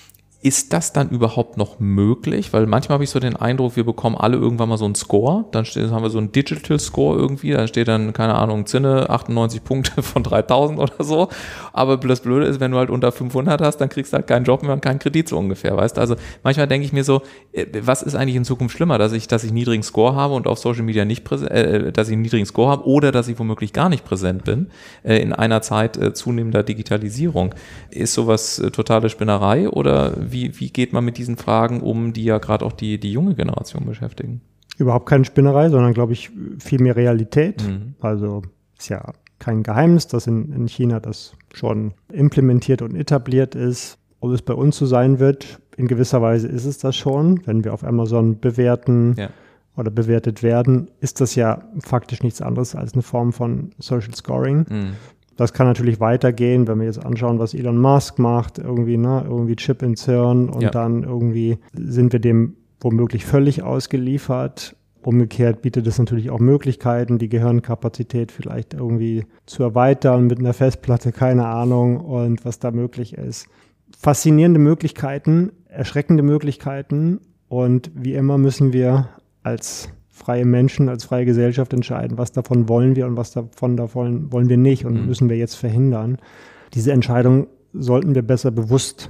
[SPEAKER 1] Ist das dann überhaupt noch möglich? Weil manchmal habe ich so den Eindruck, wir bekommen alle irgendwann mal so einen Score, dann haben wir so einen Digital Score irgendwie, da steht dann, keine Ahnung, Zinne, 98 Punkte von 3000 oder so, aber das Blöde ist, wenn du halt unter 500 hast, dann kriegst du halt keinen Job mehr und keinen Kredit so ungefähr, weißt du? Also manchmal denke ich mir so, was ist eigentlich in Zukunft schlimmer, dass ich einen niedrigen Score habe und auf Social Media nicht dass ich einen niedrigen Score habe oder dass ich womöglich gar nicht präsent bin, in einer Zeit zunehmender Digitalisierung. Ist sowas totale Spinnerei oder wie geht man mit diesen Fragen um, die ja gerade auch die junge Generation beschäftigen?
[SPEAKER 2] Überhaupt keine Spinnerei, sondern, glaube ich, viel mehr Realität. Also ist ja kein Geheimnis, dass in China das schon implementiert und etabliert ist. Ob es bei uns so sein wird, in gewisser Weise ist es das schon. Wenn wir auf Amazon bewerten oder bewertet werden, ist das ja faktisch nichts anderes als eine Form von Social Scoring. Das kann natürlich weitergehen, wenn wir jetzt anschauen, was Elon Musk macht, irgendwie Chip ins Hirn und dann irgendwie sind wir dem womöglich völlig ausgeliefert. Umgekehrt bietet es natürlich auch Möglichkeiten, die Gehirnkapazität vielleicht irgendwie zu erweitern mit einer Festplatte, keine Ahnung, und was da möglich ist. Faszinierende Möglichkeiten, erschreckende Möglichkeiten, und wie immer müssen wir als freie Menschen, als freie Gesellschaft entscheiden, was davon wollen wir und was davon wollen wir nicht und müssen wir jetzt verhindern. Diese Entscheidung sollten wir besser bewusst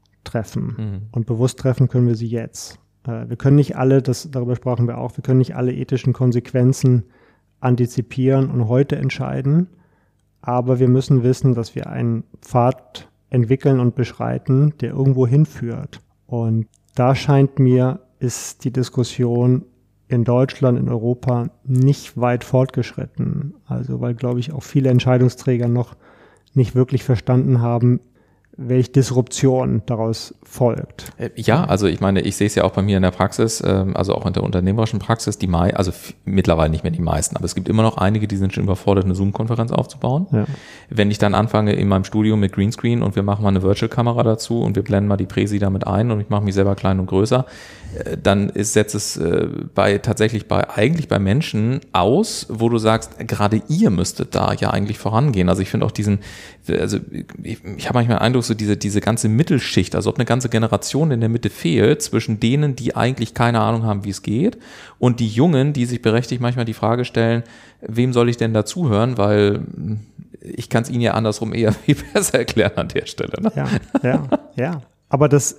[SPEAKER 2] treffen. Und bewusst treffen können wir sie jetzt. Wir können nicht alle, darüber sprachen wir auch, wir können nicht alle ethischen Konsequenzen antizipieren und heute entscheiden, aber wir müssen wissen, dass wir einen Pfad entwickeln und beschreiten, der irgendwo hinführt. Und da scheint mir, ist die Diskussion in Deutschland, in Europa nicht weit fortgeschritten. Also weil, glaube ich, auch viele Entscheidungsträger noch nicht wirklich verstanden haben, welche Disruption daraus folgt.
[SPEAKER 1] Ja, also ich meine, ich sehe es ja auch bei mir in der Praxis, also auch in der unternehmerischen Praxis, mittlerweile nicht mehr die meisten, aber es gibt immer noch einige, die sind schon überfordert, eine Zoom-Konferenz aufzubauen. Ja. Wenn ich dann anfange in meinem Studio mit Greenscreen und wir machen mal eine Virtual-Kamera dazu und wir blenden mal die Präsi damit ein und ich mache mich selber klein und größer, dann setzt es eigentlich bei Menschen aus, wo du sagst, gerade ihr müsstet da ja eigentlich vorangehen. Also ich finde auch ich habe manchmal den Eindruck, so diese ganze Mittelschicht, also ob eine ganze Generation in der Mitte fehlt, zwischen denen, die eigentlich keine Ahnung haben, wie es geht, und die Jungen, die sich berechtigt manchmal die Frage stellen, wem soll ich denn dazuhören, weil ich kann es ihnen ja andersrum eher viel besser erklären an der Stelle. Ne?
[SPEAKER 2] Ja. Aber das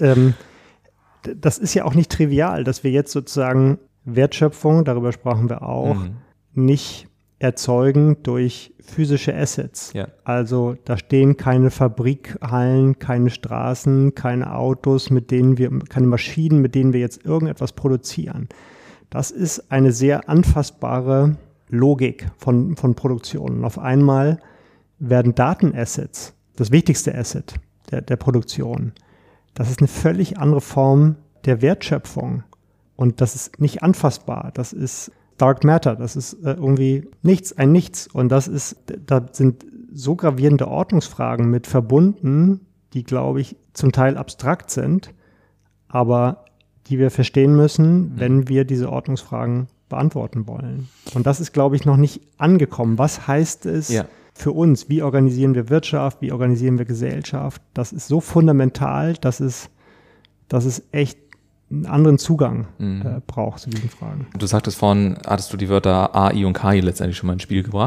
[SPEAKER 2] ist ja auch nicht trivial, dass wir jetzt sozusagen Wertschöpfung, darüber sprachen wir auch, nicht erzeugen durch physische Assets. Ja. Also da stehen keine Fabrikhallen, keine Straßen, keine Autos, keine Maschinen, mit denen wir jetzt irgendetwas produzieren. Das ist eine sehr anfassbare Logik von Produktion. Und auf einmal werden Datenassets das wichtigste Asset der Produktion. Das ist eine völlig andere Form der Wertschöpfung. Und das ist nicht anfassbar. Das ist Dark Matter. Das ist irgendwie ein Nichts. Und da sind so gravierende Ordnungsfragen mit verbunden, die, glaube ich, zum Teil abstrakt sind, aber die wir verstehen müssen, wenn wir diese Ordnungsfragen beantworten wollen. Und das ist, glaube ich, noch nicht angekommen. Was heißt es für uns? Wie organisieren wir Wirtschaft? Wie organisieren wir Gesellschaft? Das ist so fundamental, dass es echt einen anderen Zugang braucht zu diesen Fragen.
[SPEAKER 1] Du sagtest vorhin, hattest du die Wörter AI und KI letztendlich schon mal ins Spiel gebracht.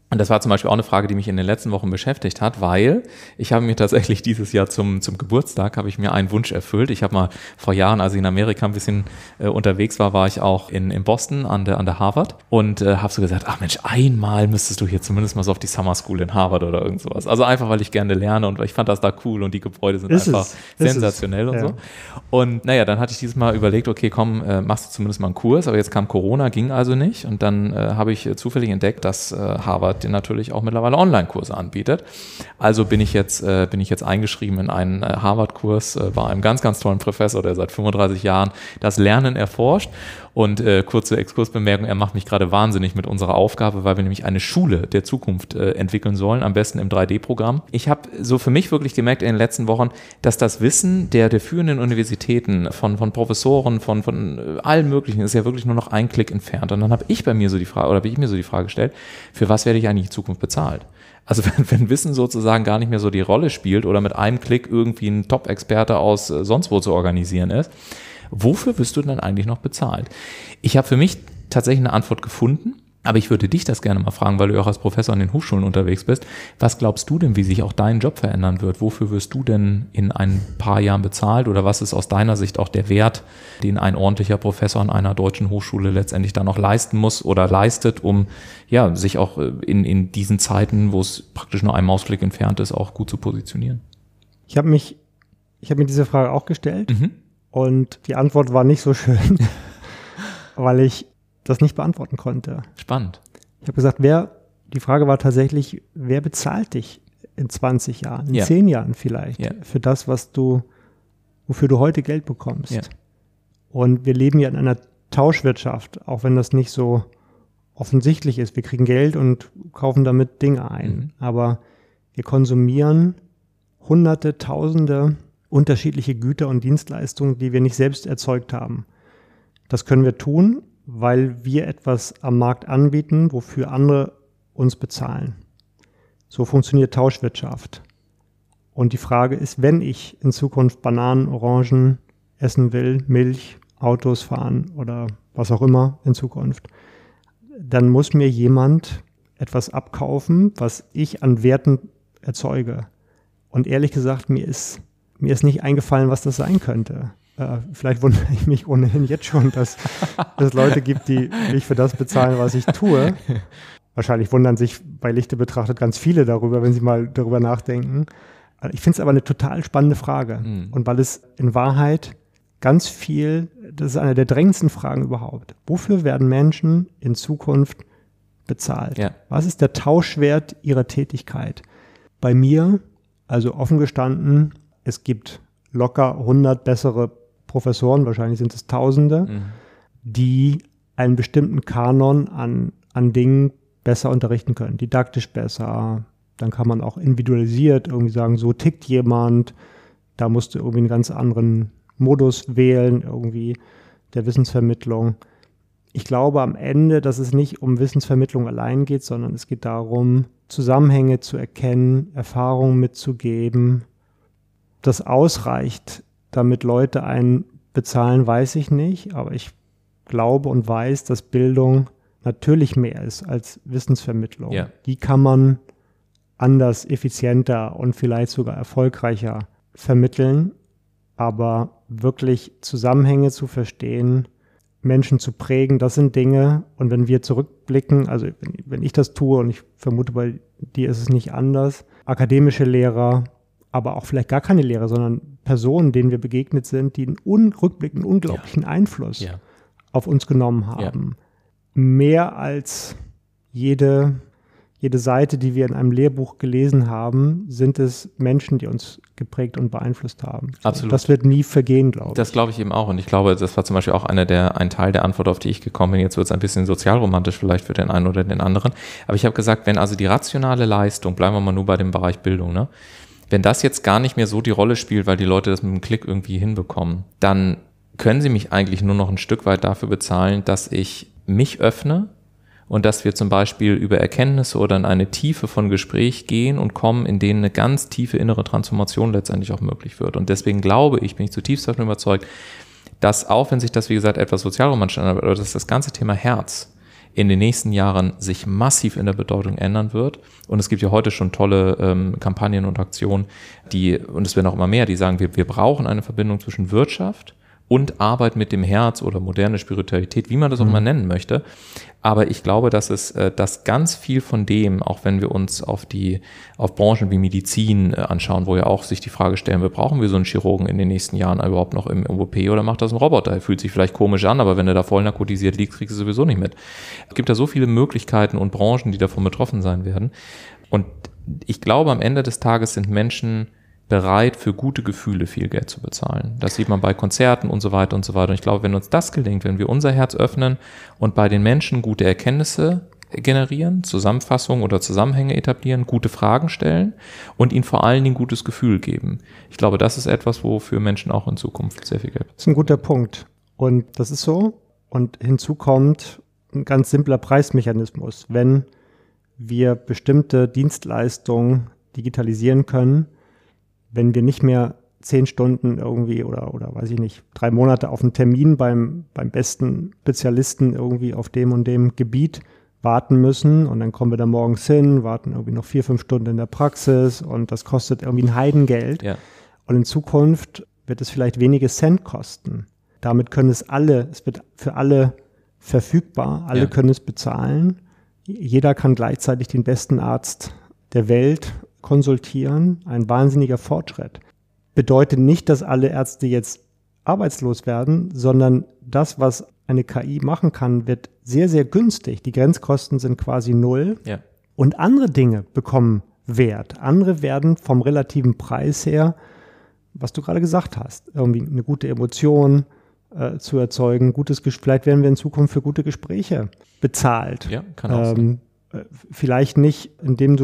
[SPEAKER 1] Und das war zum Beispiel auch eine Frage, die mich in den letzten Wochen beschäftigt hat, weil ich habe mir tatsächlich dieses Jahr zum Geburtstag habe ich mir einen Wunsch erfüllt. Ich habe mal vor Jahren, als ich in Amerika ein bisschen unterwegs war ich auch in Boston an der Harvard und habe so gesagt, ach Mensch, einmal müsstest du hier zumindest mal so auf die Summer School in Harvard oder irgend sowas. Also einfach, weil ich gerne lerne und ich fand das da cool und die Gebäude sind einfach sensationell und so. Und naja, dann hatte ich dieses Mal überlegt, okay, komm, machst du zumindest mal einen Kurs, aber jetzt kam Corona, ging also nicht und dann habe ich zufällig entdeckt, dass Harvard den natürlich auch mittlerweile Online-Kurse anbietet. Also bin ich jetzt eingeschrieben in einen Harvard-Kurs bei einem ganz, ganz tollen Professor, der seit 35 Jahren das Lernen erforscht. Und kurze Exkursbemerkung, er macht mich gerade wahnsinnig mit unserer Aufgabe, weil wir nämlich eine Schule der Zukunft entwickeln sollen, am besten im 3D-Programm. Ich habe so für mich wirklich gemerkt in den letzten Wochen, dass das Wissen der führenden Universitäten, von Professoren, von allen möglichen, ist ja wirklich nur noch ein Klick entfernt. Und dann habe ich mir so die Frage gestellt, für was werde ich eigentlich in Zukunft bezahlt? Also wenn Wissen sozusagen gar nicht mehr so die Rolle spielt oder mit einem Klick irgendwie ein Top-Experte aus sonst wo zu organisieren ist, wofür wirst du denn eigentlich noch bezahlt? Ich habe für mich tatsächlich eine Antwort gefunden, aber ich würde dich das gerne mal fragen, weil du auch als Professor an den Hochschulen unterwegs bist. Was glaubst du denn, wie sich auch dein Job verändern wird? Wofür wirst du denn in ein paar Jahren bezahlt? Oder was ist aus deiner Sicht auch der Wert, den ein ordentlicher Professor an einer deutschen Hochschule letztendlich dann noch leisten muss oder leistet, um ja sich auch in diesen Zeiten, wo es praktisch nur ein Mausklick entfernt ist, auch gut zu positionieren?
[SPEAKER 2] Ich habe mir diese Frage auch gestellt. Und die Antwort war nicht so schön, weil ich das nicht beantworten konnte.
[SPEAKER 1] Spannend.
[SPEAKER 2] Ich habe gesagt, die Frage war tatsächlich, wer bezahlt dich in 20 Jahren, in 10 Jahren vielleicht, für das, wofür du heute Geld bekommst. Ja. Und wir leben ja in einer Tauschwirtschaft, auch wenn das nicht so offensichtlich ist. Wir kriegen Geld und kaufen damit Dinge ein. Aber wir konsumieren Hunderte, Tausende unterschiedliche Güter und Dienstleistungen, die wir nicht selbst erzeugt haben. Das können wir tun, weil wir etwas am Markt anbieten, wofür andere uns bezahlen. So funktioniert Tauschwirtschaft. Und die Frage ist, wenn ich in Zukunft Bananen, Orangen essen will, Milch, Autos fahren oder was auch immer in Zukunft, dann muss mir jemand etwas abkaufen, was ich an Werten erzeuge. Und ehrlich gesagt, mir ist nicht eingefallen, was das sein könnte. Vielleicht wundere ich mich ohnehin jetzt schon, dass es Leute gibt, die mich für das bezahlen, was ich tue. Wahrscheinlich wundern sich bei Lichte betrachtet ganz viele darüber, wenn sie mal darüber nachdenken. Ich finde es aber eine total spannende Frage. Und weil es in Wahrheit ganz viel, das ist eine der drängendsten Fragen überhaupt. Wofür werden Menschen in Zukunft bezahlt? Ja. Was ist der Tauschwert ihrer Tätigkeit? Bei mir, also offen gestanden, es gibt locker 100 bessere Professoren, wahrscheinlich sind es Tausende, die einen bestimmten Kanon an Dingen besser unterrichten können, didaktisch besser. Dann kann man auch individualisiert irgendwie sagen, so tickt jemand, da musst du irgendwie einen ganz anderen Modus wählen, irgendwie der Wissensvermittlung. Ich glaube am Ende, dass es nicht um Wissensvermittlung allein geht, sondern es geht darum, Zusammenhänge zu erkennen, Erfahrungen mitzugeben. Das ausreicht, damit Leute einen bezahlen, weiß ich nicht, aber ich glaube und weiß, dass Bildung natürlich mehr ist als Wissensvermittlung. Ja. Die kann man anders, effizienter und vielleicht sogar erfolgreicher vermitteln, aber wirklich Zusammenhänge zu verstehen, Menschen zu prägen, das sind Dinge, und wenn wir zurückblicken, also wenn ich das tue, und ich vermute, bei dir ist es nicht anders, akademische Lehrer, aber auch vielleicht gar keine Lehrer, sondern Personen, denen wir begegnet sind, die einen rückblickend unglaublichen Einfluss auf uns genommen haben. Ja. Mehr als jede Seite, die wir in einem Lehrbuch gelesen haben, sind es Menschen, die uns geprägt und beeinflusst haben.
[SPEAKER 1] Absolut.
[SPEAKER 2] Das wird nie vergehen, glaube ich.
[SPEAKER 1] Das glaube ich eben auch. Und ich glaube, das war zum Beispiel auch ein Teil der Antwort, auf die ich gekommen bin. Jetzt wird es ein bisschen sozialromantisch vielleicht für den einen oder den anderen. Aber ich habe gesagt, wenn also die rationale Leistung, bleiben wir mal nur bei dem Bereich Bildung, ne? Wenn das jetzt gar nicht mehr so die Rolle spielt, weil die Leute das mit einem Klick irgendwie hinbekommen, dann können sie mich eigentlich nur noch ein Stück weit dafür bezahlen, dass ich mich öffne und dass wir zum Beispiel über Erkenntnisse oder in eine Tiefe von Gespräch gehen und kommen, in denen eine ganz tiefe innere Transformation letztendlich auch möglich wird. Und deswegen bin ich zutiefst davon überzeugt, dass auch wenn sich das, wie gesagt, etwas sozialromantisch anhört, aber dass das ganze Thema Herz in den nächsten Jahren sich massiv in der Bedeutung ändern wird. Und es gibt ja heute schon tolle Kampagnen und Aktionen, und es werden auch immer mehr, die sagen, wir brauchen eine Verbindung zwischen Wirtschaft und Arbeit mit dem Herz oder moderne Spiritualität, wie man das auch mal nennen möchte. Aber ich glaube, dass ganz viel von dem, auch wenn wir uns auf Branchen wie Medizin anschauen, wo ja auch sich die Frage stellen, brauchen wir so einen Chirurgen in den nächsten Jahren überhaupt noch im OP oder macht das ein Roboter? Er fühlt sich vielleicht komisch an, aber wenn er da voll narkotisiert liegt, kriegst du sowieso nicht mit. Es gibt da so viele Möglichkeiten und Branchen, die davon betroffen sein werden. Und ich glaube, am Ende des Tages sind Menschen bereit, für gute Gefühle viel Geld zu bezahlen. Das sieht man bei Konzerten und so weiter und so weiter. Und ich glaube, wenn uns das gelingt, wenn wir unser Herz öffnen und bei den Menschen gute Erkenntnisse generieren, Zusammenfassungen oder Zusammenhänge etablieren, gute Fragen stellen und ihnen vor allen Dingen gutes Gefühl geben. Ich glaube, das ist etwas, wofür Menschen auch in Zukunft sehr viel Geld bezahlen.
[SPEAKER 2] Das ist ein guter Punkt. Und das ist so. Und hinzu kommt ein ganz simpler Preismechanismus. Wenn wir bestimmte Dienstleistungen digitalisieren können, wenn wir nicht mehr 10 Stunden irgendwie oder weiß ich nicht, 3 Monate auf einen Termin beim besten Spezialisten irgendwie auf dem und dem Gebiet warten müssen und dann kommen wir da morgens hin, warten irgendwie noch 4-5 Stunden in der Praxis und das kostet irgendwie ein Heidengeld. Ja. Und in Zukunft wird es vielleicht wenige Cent kosten. Damit können es wird für alle verfügbar, alle können es bezahlen. Jeder kann gleichzeitig den besten Arzt der Welt konsultieren, ein wahnsinniger Fortschritt. Bedeutet nicht, dass alle Ärzte jetzt arbeitslos werden, sondern das, was eine KI machen kann, wird sehr, sehr günstig. Die Grenzkosten sind quasi 0 und andere Dinge bekommen Wert. Andere werden vom relativen Preis her, was du gerade gesagt hast, irgendwie eine gute Emotion zu erzeugen, vielleicht werden wir in Zukunft für gute Gespräche bezahlt.
[SPEAKER 1] Ja, kann auch sein.
[SPEAKER 2] Vielleicht nicht, indem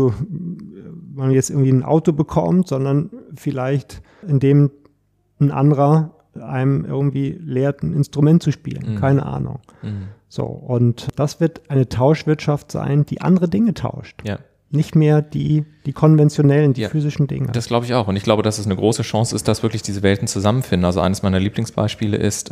[SPEAKER 2] man jetzt irgendwie ein Auto bekommt, sondern vielleicht, indem ein anderer einem irgendwie lehrt, ein Instrument zu spielen. Keine Ahnung. So, und das wird eine Tauschwirtschaft sein, die andere Dinge tauscht. Ja. Nicht mehr die konventionellen, die physischen Dinge.
[SPEAKER 1] Das glaube ich auch. Und ich glaube, dass es eine große Chance ist, dass wirklich diese Welten zusammenfinden. Also eines meiner Lieblingsbeispiele ist,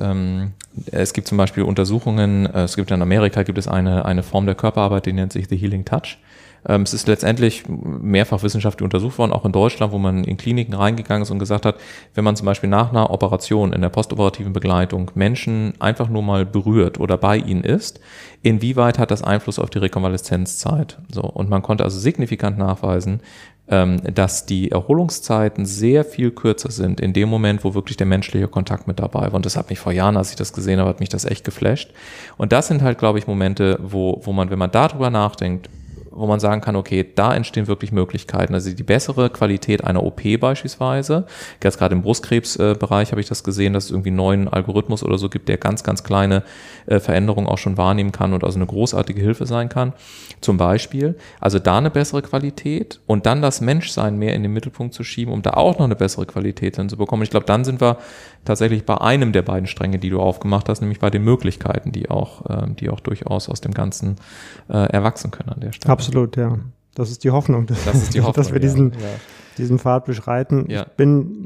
[SPEAKER 1] es gibt zum Beispiel Untersuchungen, in Amerika gibt es eine Form der Körperarbeit, die nennt sich The Healing Touch. Es ist letztendlich mehrfach wissenschaftlich untersucht worden, auch in Deutschland, wo man in Kliniken reingegangen ist und gesagt hat, wenn man zum Beispiel nach einer Operation in der postoperativen Begleitung Menschen einfach nur mal berührt oder bei ihnen ist, inwieweit hat das Einfluss auf die Rekonvaleszenzzeit? So, und man konnte also signifikant nachweisen, dass die Erholungszeiten sehr viel kürzer sind in dem Moment, wo wirklich der menschliche Kontakt mit dabei war. Und das hat mich vor Jahren, als ich das gesehen habe, hat mich das echt geflasht. Und das sind halt, glaube ich, Momente, wo man, wenn man darüber nachdenkt, wo man sagen kann, okay, da entstehen wirklich Möglichkeiten. Also die bessere Qualität einer OP beispielsweise. Jetzt gerade im Brustkrebsbereich habe ich das gesehen, dass es irgendwie einen neuen Algorithmus oder so gibt, der ganz, ganz kleine Veränderungen auch schon wahrnehmen kann und also eine großartige Hilfe sein kann. Zum Beispiel, also da eine bessere Qualität und dann das Menschsein mehr in den Mittelpunkt zu schieben, um da auch noch eine bessere Qualität hinzubekommen. Ich glaube, dann sind wir tatsächlich bei einem der beiden Stränge, die du aufgemacht hast, nämlich bei den Möglichkeiten, die auch durchaus aus dem Ganzen erwachsen können an der Stelle.
[SPEAKER 2] Absolut, ja. Das ist die Hoffnung, dass wir diesen Pfad beschreiten. Ja. Das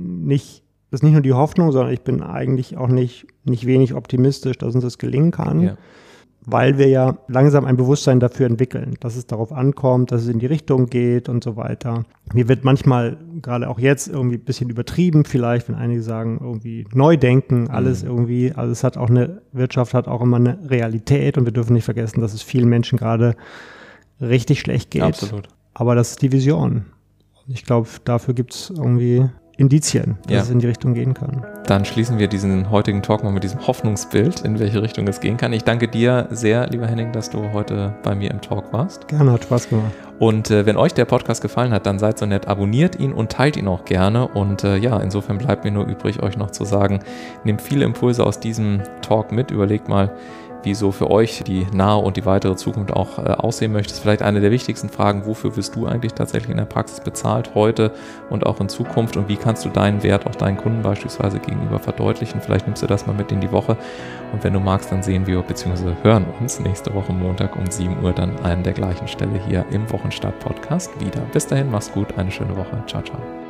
[SPEAKER 2] ist nicht nur die Hoffnung, sondern ich bin eigentlich auch nicht wenig optimistisch, dass uns das gelingen kann, weil wir ja langsam ein Bewusstsein dafür entwickeln, dass es darauf ankommt, dass es in die Richtung geht und so weiter. Mir wird manchmal, gerade auch jetzt, irgendwie ein bisschen übertrieben vielleicht, wenn einige sagen, irgendwie neu denken, alles irgendwie, also es hat auch Wirtschaft hat auch immer eine Realität und wir dürfen nicht vergessen, dass es vielen Menschen gerade richtig schlecht geht.
[SPEAKER 1] Absolut.
[SPEAKER 2] Aber das ist die Vision. Ich glaube, dafür gibt es irgendwie Indizien, dass es in die Richtung gehen kann.
[SPEAKER 1] Dann schließen wir diesen heutigen Talk mal mit diesem Hoffnungsbild, in welche Richtung es gehen kann. Ich danke dir sehr, lieber Henning, dass du heute bei mir im Talk warst.
[SPEAKER 2] Gerne, hat Spaß gemacht.
[SPEAKER 1] Und wenn euch der Podcast gefallen hat, dann seid so nett, abonniert ihn und teilt ihn auch gerne. Und insofern bleibt mir nur übrig, euch noch zu sagen, nehmt viele Impulse aus diesem Talk mit, überlegt mal, wie so für euch die nahe und die weitere Zukunft auch aussehen möchte. Das ist vielleicht eine der wichtigsten Fragen, wofür wirst du eigentlich tatsächlich in der Praxis bezahlt, heute und auch in Zukunft, und wie kannst du deinen Wert auch deinen Kunden beispielsweise gegenüber verdeutlichen? Vielleicht nimmst du das mal mit in die Woche, und wenn du magst, dann sehen wir bzw. hören uns nächste Woche Montag um 7 Uhr dann an der gleichen Stelle hier im Wochenstart-Podcast wieder. Bis dahin, mach's gut, eine schöne Woche. Ciao, ciao.